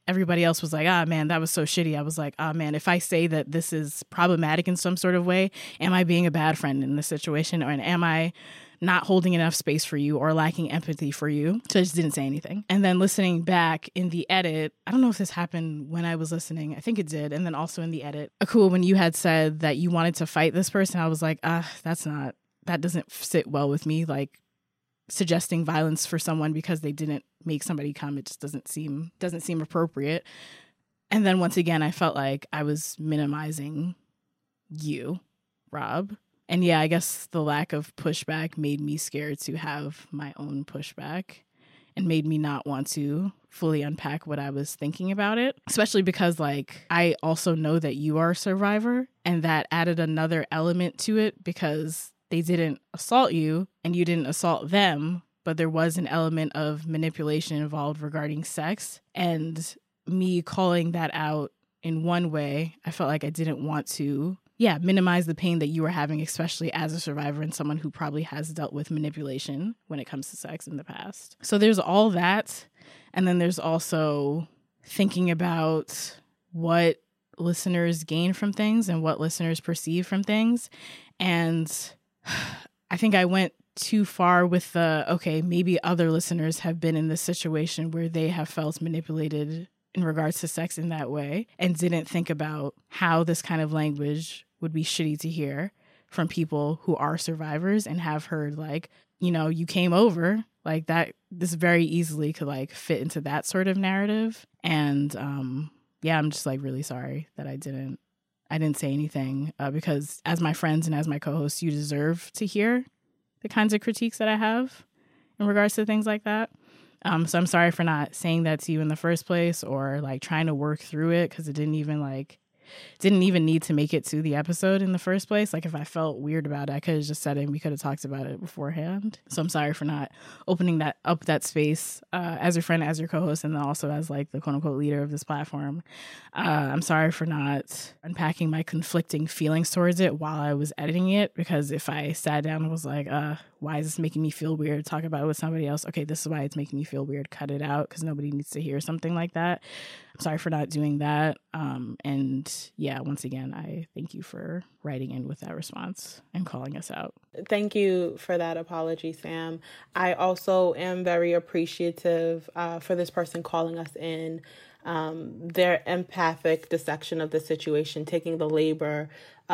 S1: everybody else was like, ah, man, that was so shitty. I was like, ah, man, if I say that this is problematic in some sort of way, am I being a bad friend in this situation? Or am I not holding enough space for you or lacking empathy for you? So I just didn't say anything. And then listening back in the edit, I don't know if this happened when I was listening. I think it did. And then also in the edit, Akua, when you had said that you wanted to fight this person, I was like, that doesn't sit well with me. Like, suggesting violence for someone because they didn't make somebody come, it just doesn't seem appropriate. And then once again, I felt like I was minimizing you, Rob. And yeah, I guess the lack of pushback made me scared to have my own pushback and made me not want to fully unpack what I was thinking about it, especially because like I also know that you are a survivor, and that added another element to it because they didn't assault you and you didn't assault them, but there was an element of manipulation involved regarding sex. And me calling that out in one way, I felt like I didn't want to minimize the pain that you were having, especially as a survivor and someone who probably has dealt with manipulation when it comes to sex in the past. So there's all that. And then there's also thinking about what listeners gain from things and what listeners perceive from things. And I think I went too far with maybe other listeners have been in this situation where they have felt manipulated in regards to sex in that way and didn't think about how this kind of language would be shitty to hear from people who are survivors and have heard like, you know, you came over like that. This very easily could like fit into that sort of narrative. And I'm just like really sorry that I didn't say anything because as my friends and as my co-hosts, you deserve to hear the kinds of critiques that I have in regards to things like that. So I'm sorry for not saying that to you in the first place or like trying to work through it because it didn't even need to make it to the episode in the first place. Like if I felt weird about it, I could have just said it and we could have talked about it beforehand. So I'm sorry for not opening that space as your friend, as your co-host, and then also as like the quote unquote leader of this platform. I'm sorry for not unpacking my conflicting feelings towards it while I was editing it, because if I sat down and was like, why is this making me feel weird? Talk about it with somebody else. Okay, this is why it's making me feel weird. Cut it out because nobody needs to hear something like that. I'm sorry for not doing that. And yeah, once again, I thank you for writing in with that response and calling us out.
S5: Thank you for that apology, Sam. I also am very appreciative for this person calling us in. Their empathic dissection of the situation, taking the labor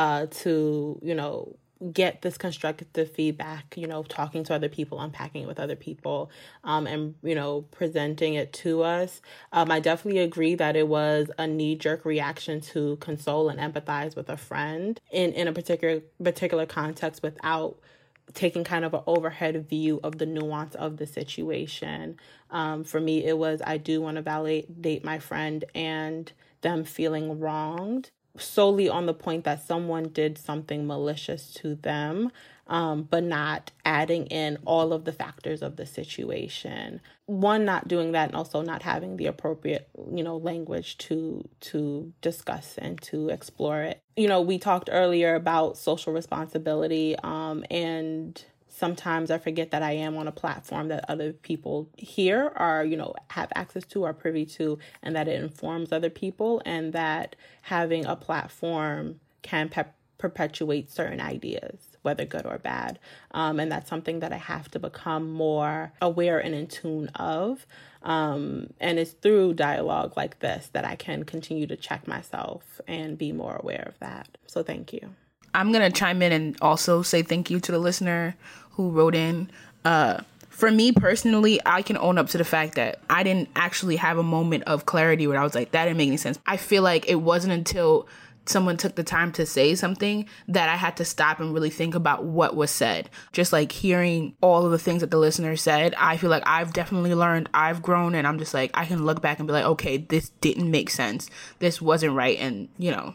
S5: to, get this constructive feedback, talking to other people, unpacking it with other people, and, presenting it to us. I definitely agree that it was a knee-jerk reaction to console and empathize with a friend in a particular context without taking kind of an overhead view of the nuance of the situation. For me, it was, I do want to validate my friend and them feeling wronged solely on the point that someone did something malicious to them, but not adding in all of the factors of the situation. One, not doing that, and also not having the appropriate, language to discuss and to explore it. We talked earlier about social responsibility, and sometimes I forget that I am on a platform that other people here are, have access to, are privy to, and that it informs other people, and that having a platform can perpetuate certain ideas, whether good or bad. And that's something that I have to become more aware and in tune of. And it's through dialogue like this that I can continue to check myself and be more aware of that. So thank you.
S4: I'm going to chime in and also say thank you to the listener who wrote in. For me personally, I can own up to the fact that I didn't actually have a moment of clarity where I was like, that didn't make any sense. I feel like it wasn't until someone took the time to say something that I had to stop and really think about what was said. Just like hearing all of the things that the listener said, I feel like I've definitely learned, I've grown, and I'm just like, I can look back and be like, okay, this didn't make sense. This wasn't right. And,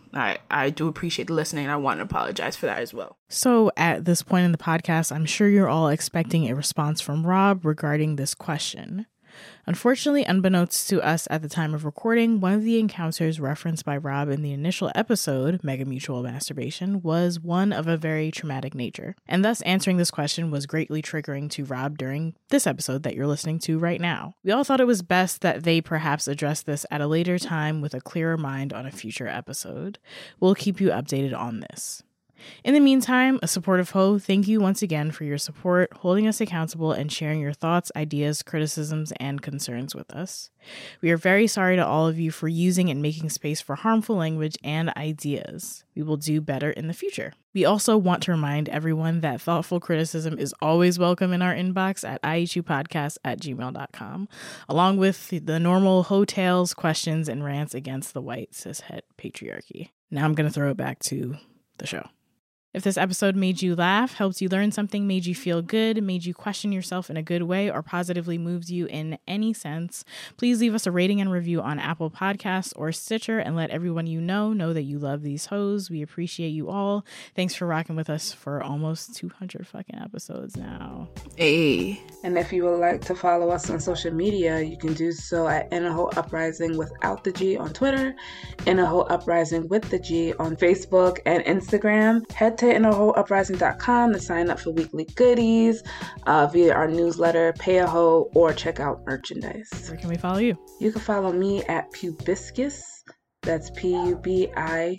S4: I do appreciate the listening, and I want to apologize for that as well.
S1: So at this point in the podcast, I'm sure you're all expecting a response from Rob regarding this question. Unfortunately, unbeknownst to us at the time of recording, one of the encounters referenced by Rob in the initial episode, Megamutual Masturbation, was one of a very traumatic nature. And thus answering this question was greatly triggering to Rob during this episode that you're listening to right now. We all thought it was best that they perhaps address this at a later time with a clearer mind on a future episode. We'll keep you updated on this. In the meantime, a supportive hoe, thank you once again for your support, holding us accountable, and sharing your thoughts, ideas, criticisms, and concerns with us. We are very sorry to all of you for using and making space for harmful language and ideas. We will do better in the future. We also want to remind everyone that thoughtful criticism is always welcome in our inbox at iechupodcast@gmail.com, along with the normal hoe tales, questions, and rants against the white cishet patriarchy. Now I'm going to throw it back to the show. If this episode made you laugh, helped you learn something, made you feel good, made you question yourself in a good way, or positively moved you in any sense, please leave us a rating and review on Apple Podcasts or Stitcher and let everyone you know that you love these hoes. We appreciate you all. Thanks for rocking with us for almost 200 fucking episodes now.
S4: Hey.
S3: And if you would like to follow us on social media, you can do so at Inaho Uprising without the G on Twitter, Inaho Uprising with the G on Facebook and Instagram. Head to InahoUprising.com to sign up for weekly goodies via our newsletter, Pay a Hoe, or check out merchandise.
S1: Where can we follow you?
S3: You can follow me at Pubiscus. That's Pubiscus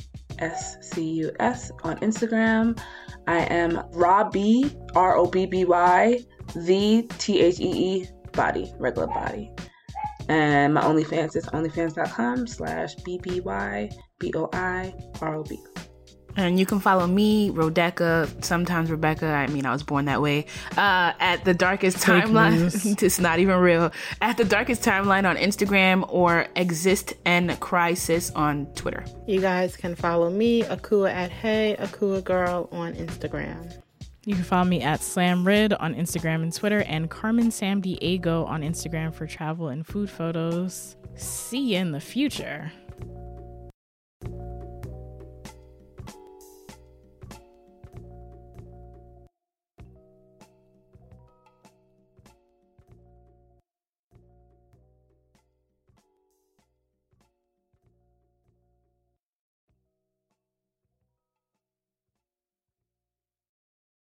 S3: on Instagram. I am Robby, Robby, the Thee body, regular body. And my OnlyFans is onlyfans.com/BBYBOIROB.
S4: And you can follow me, Rodecca, sometimes Rebecca. I mean, I was born that way. At The Darkest Timeline. It's not even real. At The Darkest Timeline on Instagram, or Exist and Cry Sis on Twitter.
S5: You guys can follow me, Akua, at Hey Akua Girl on Instagram.
S1: You can follow me at SlamRid on Instagram and Twitter, and Carmen Sam Diego on Instagram for travel and food photos. See you in the future.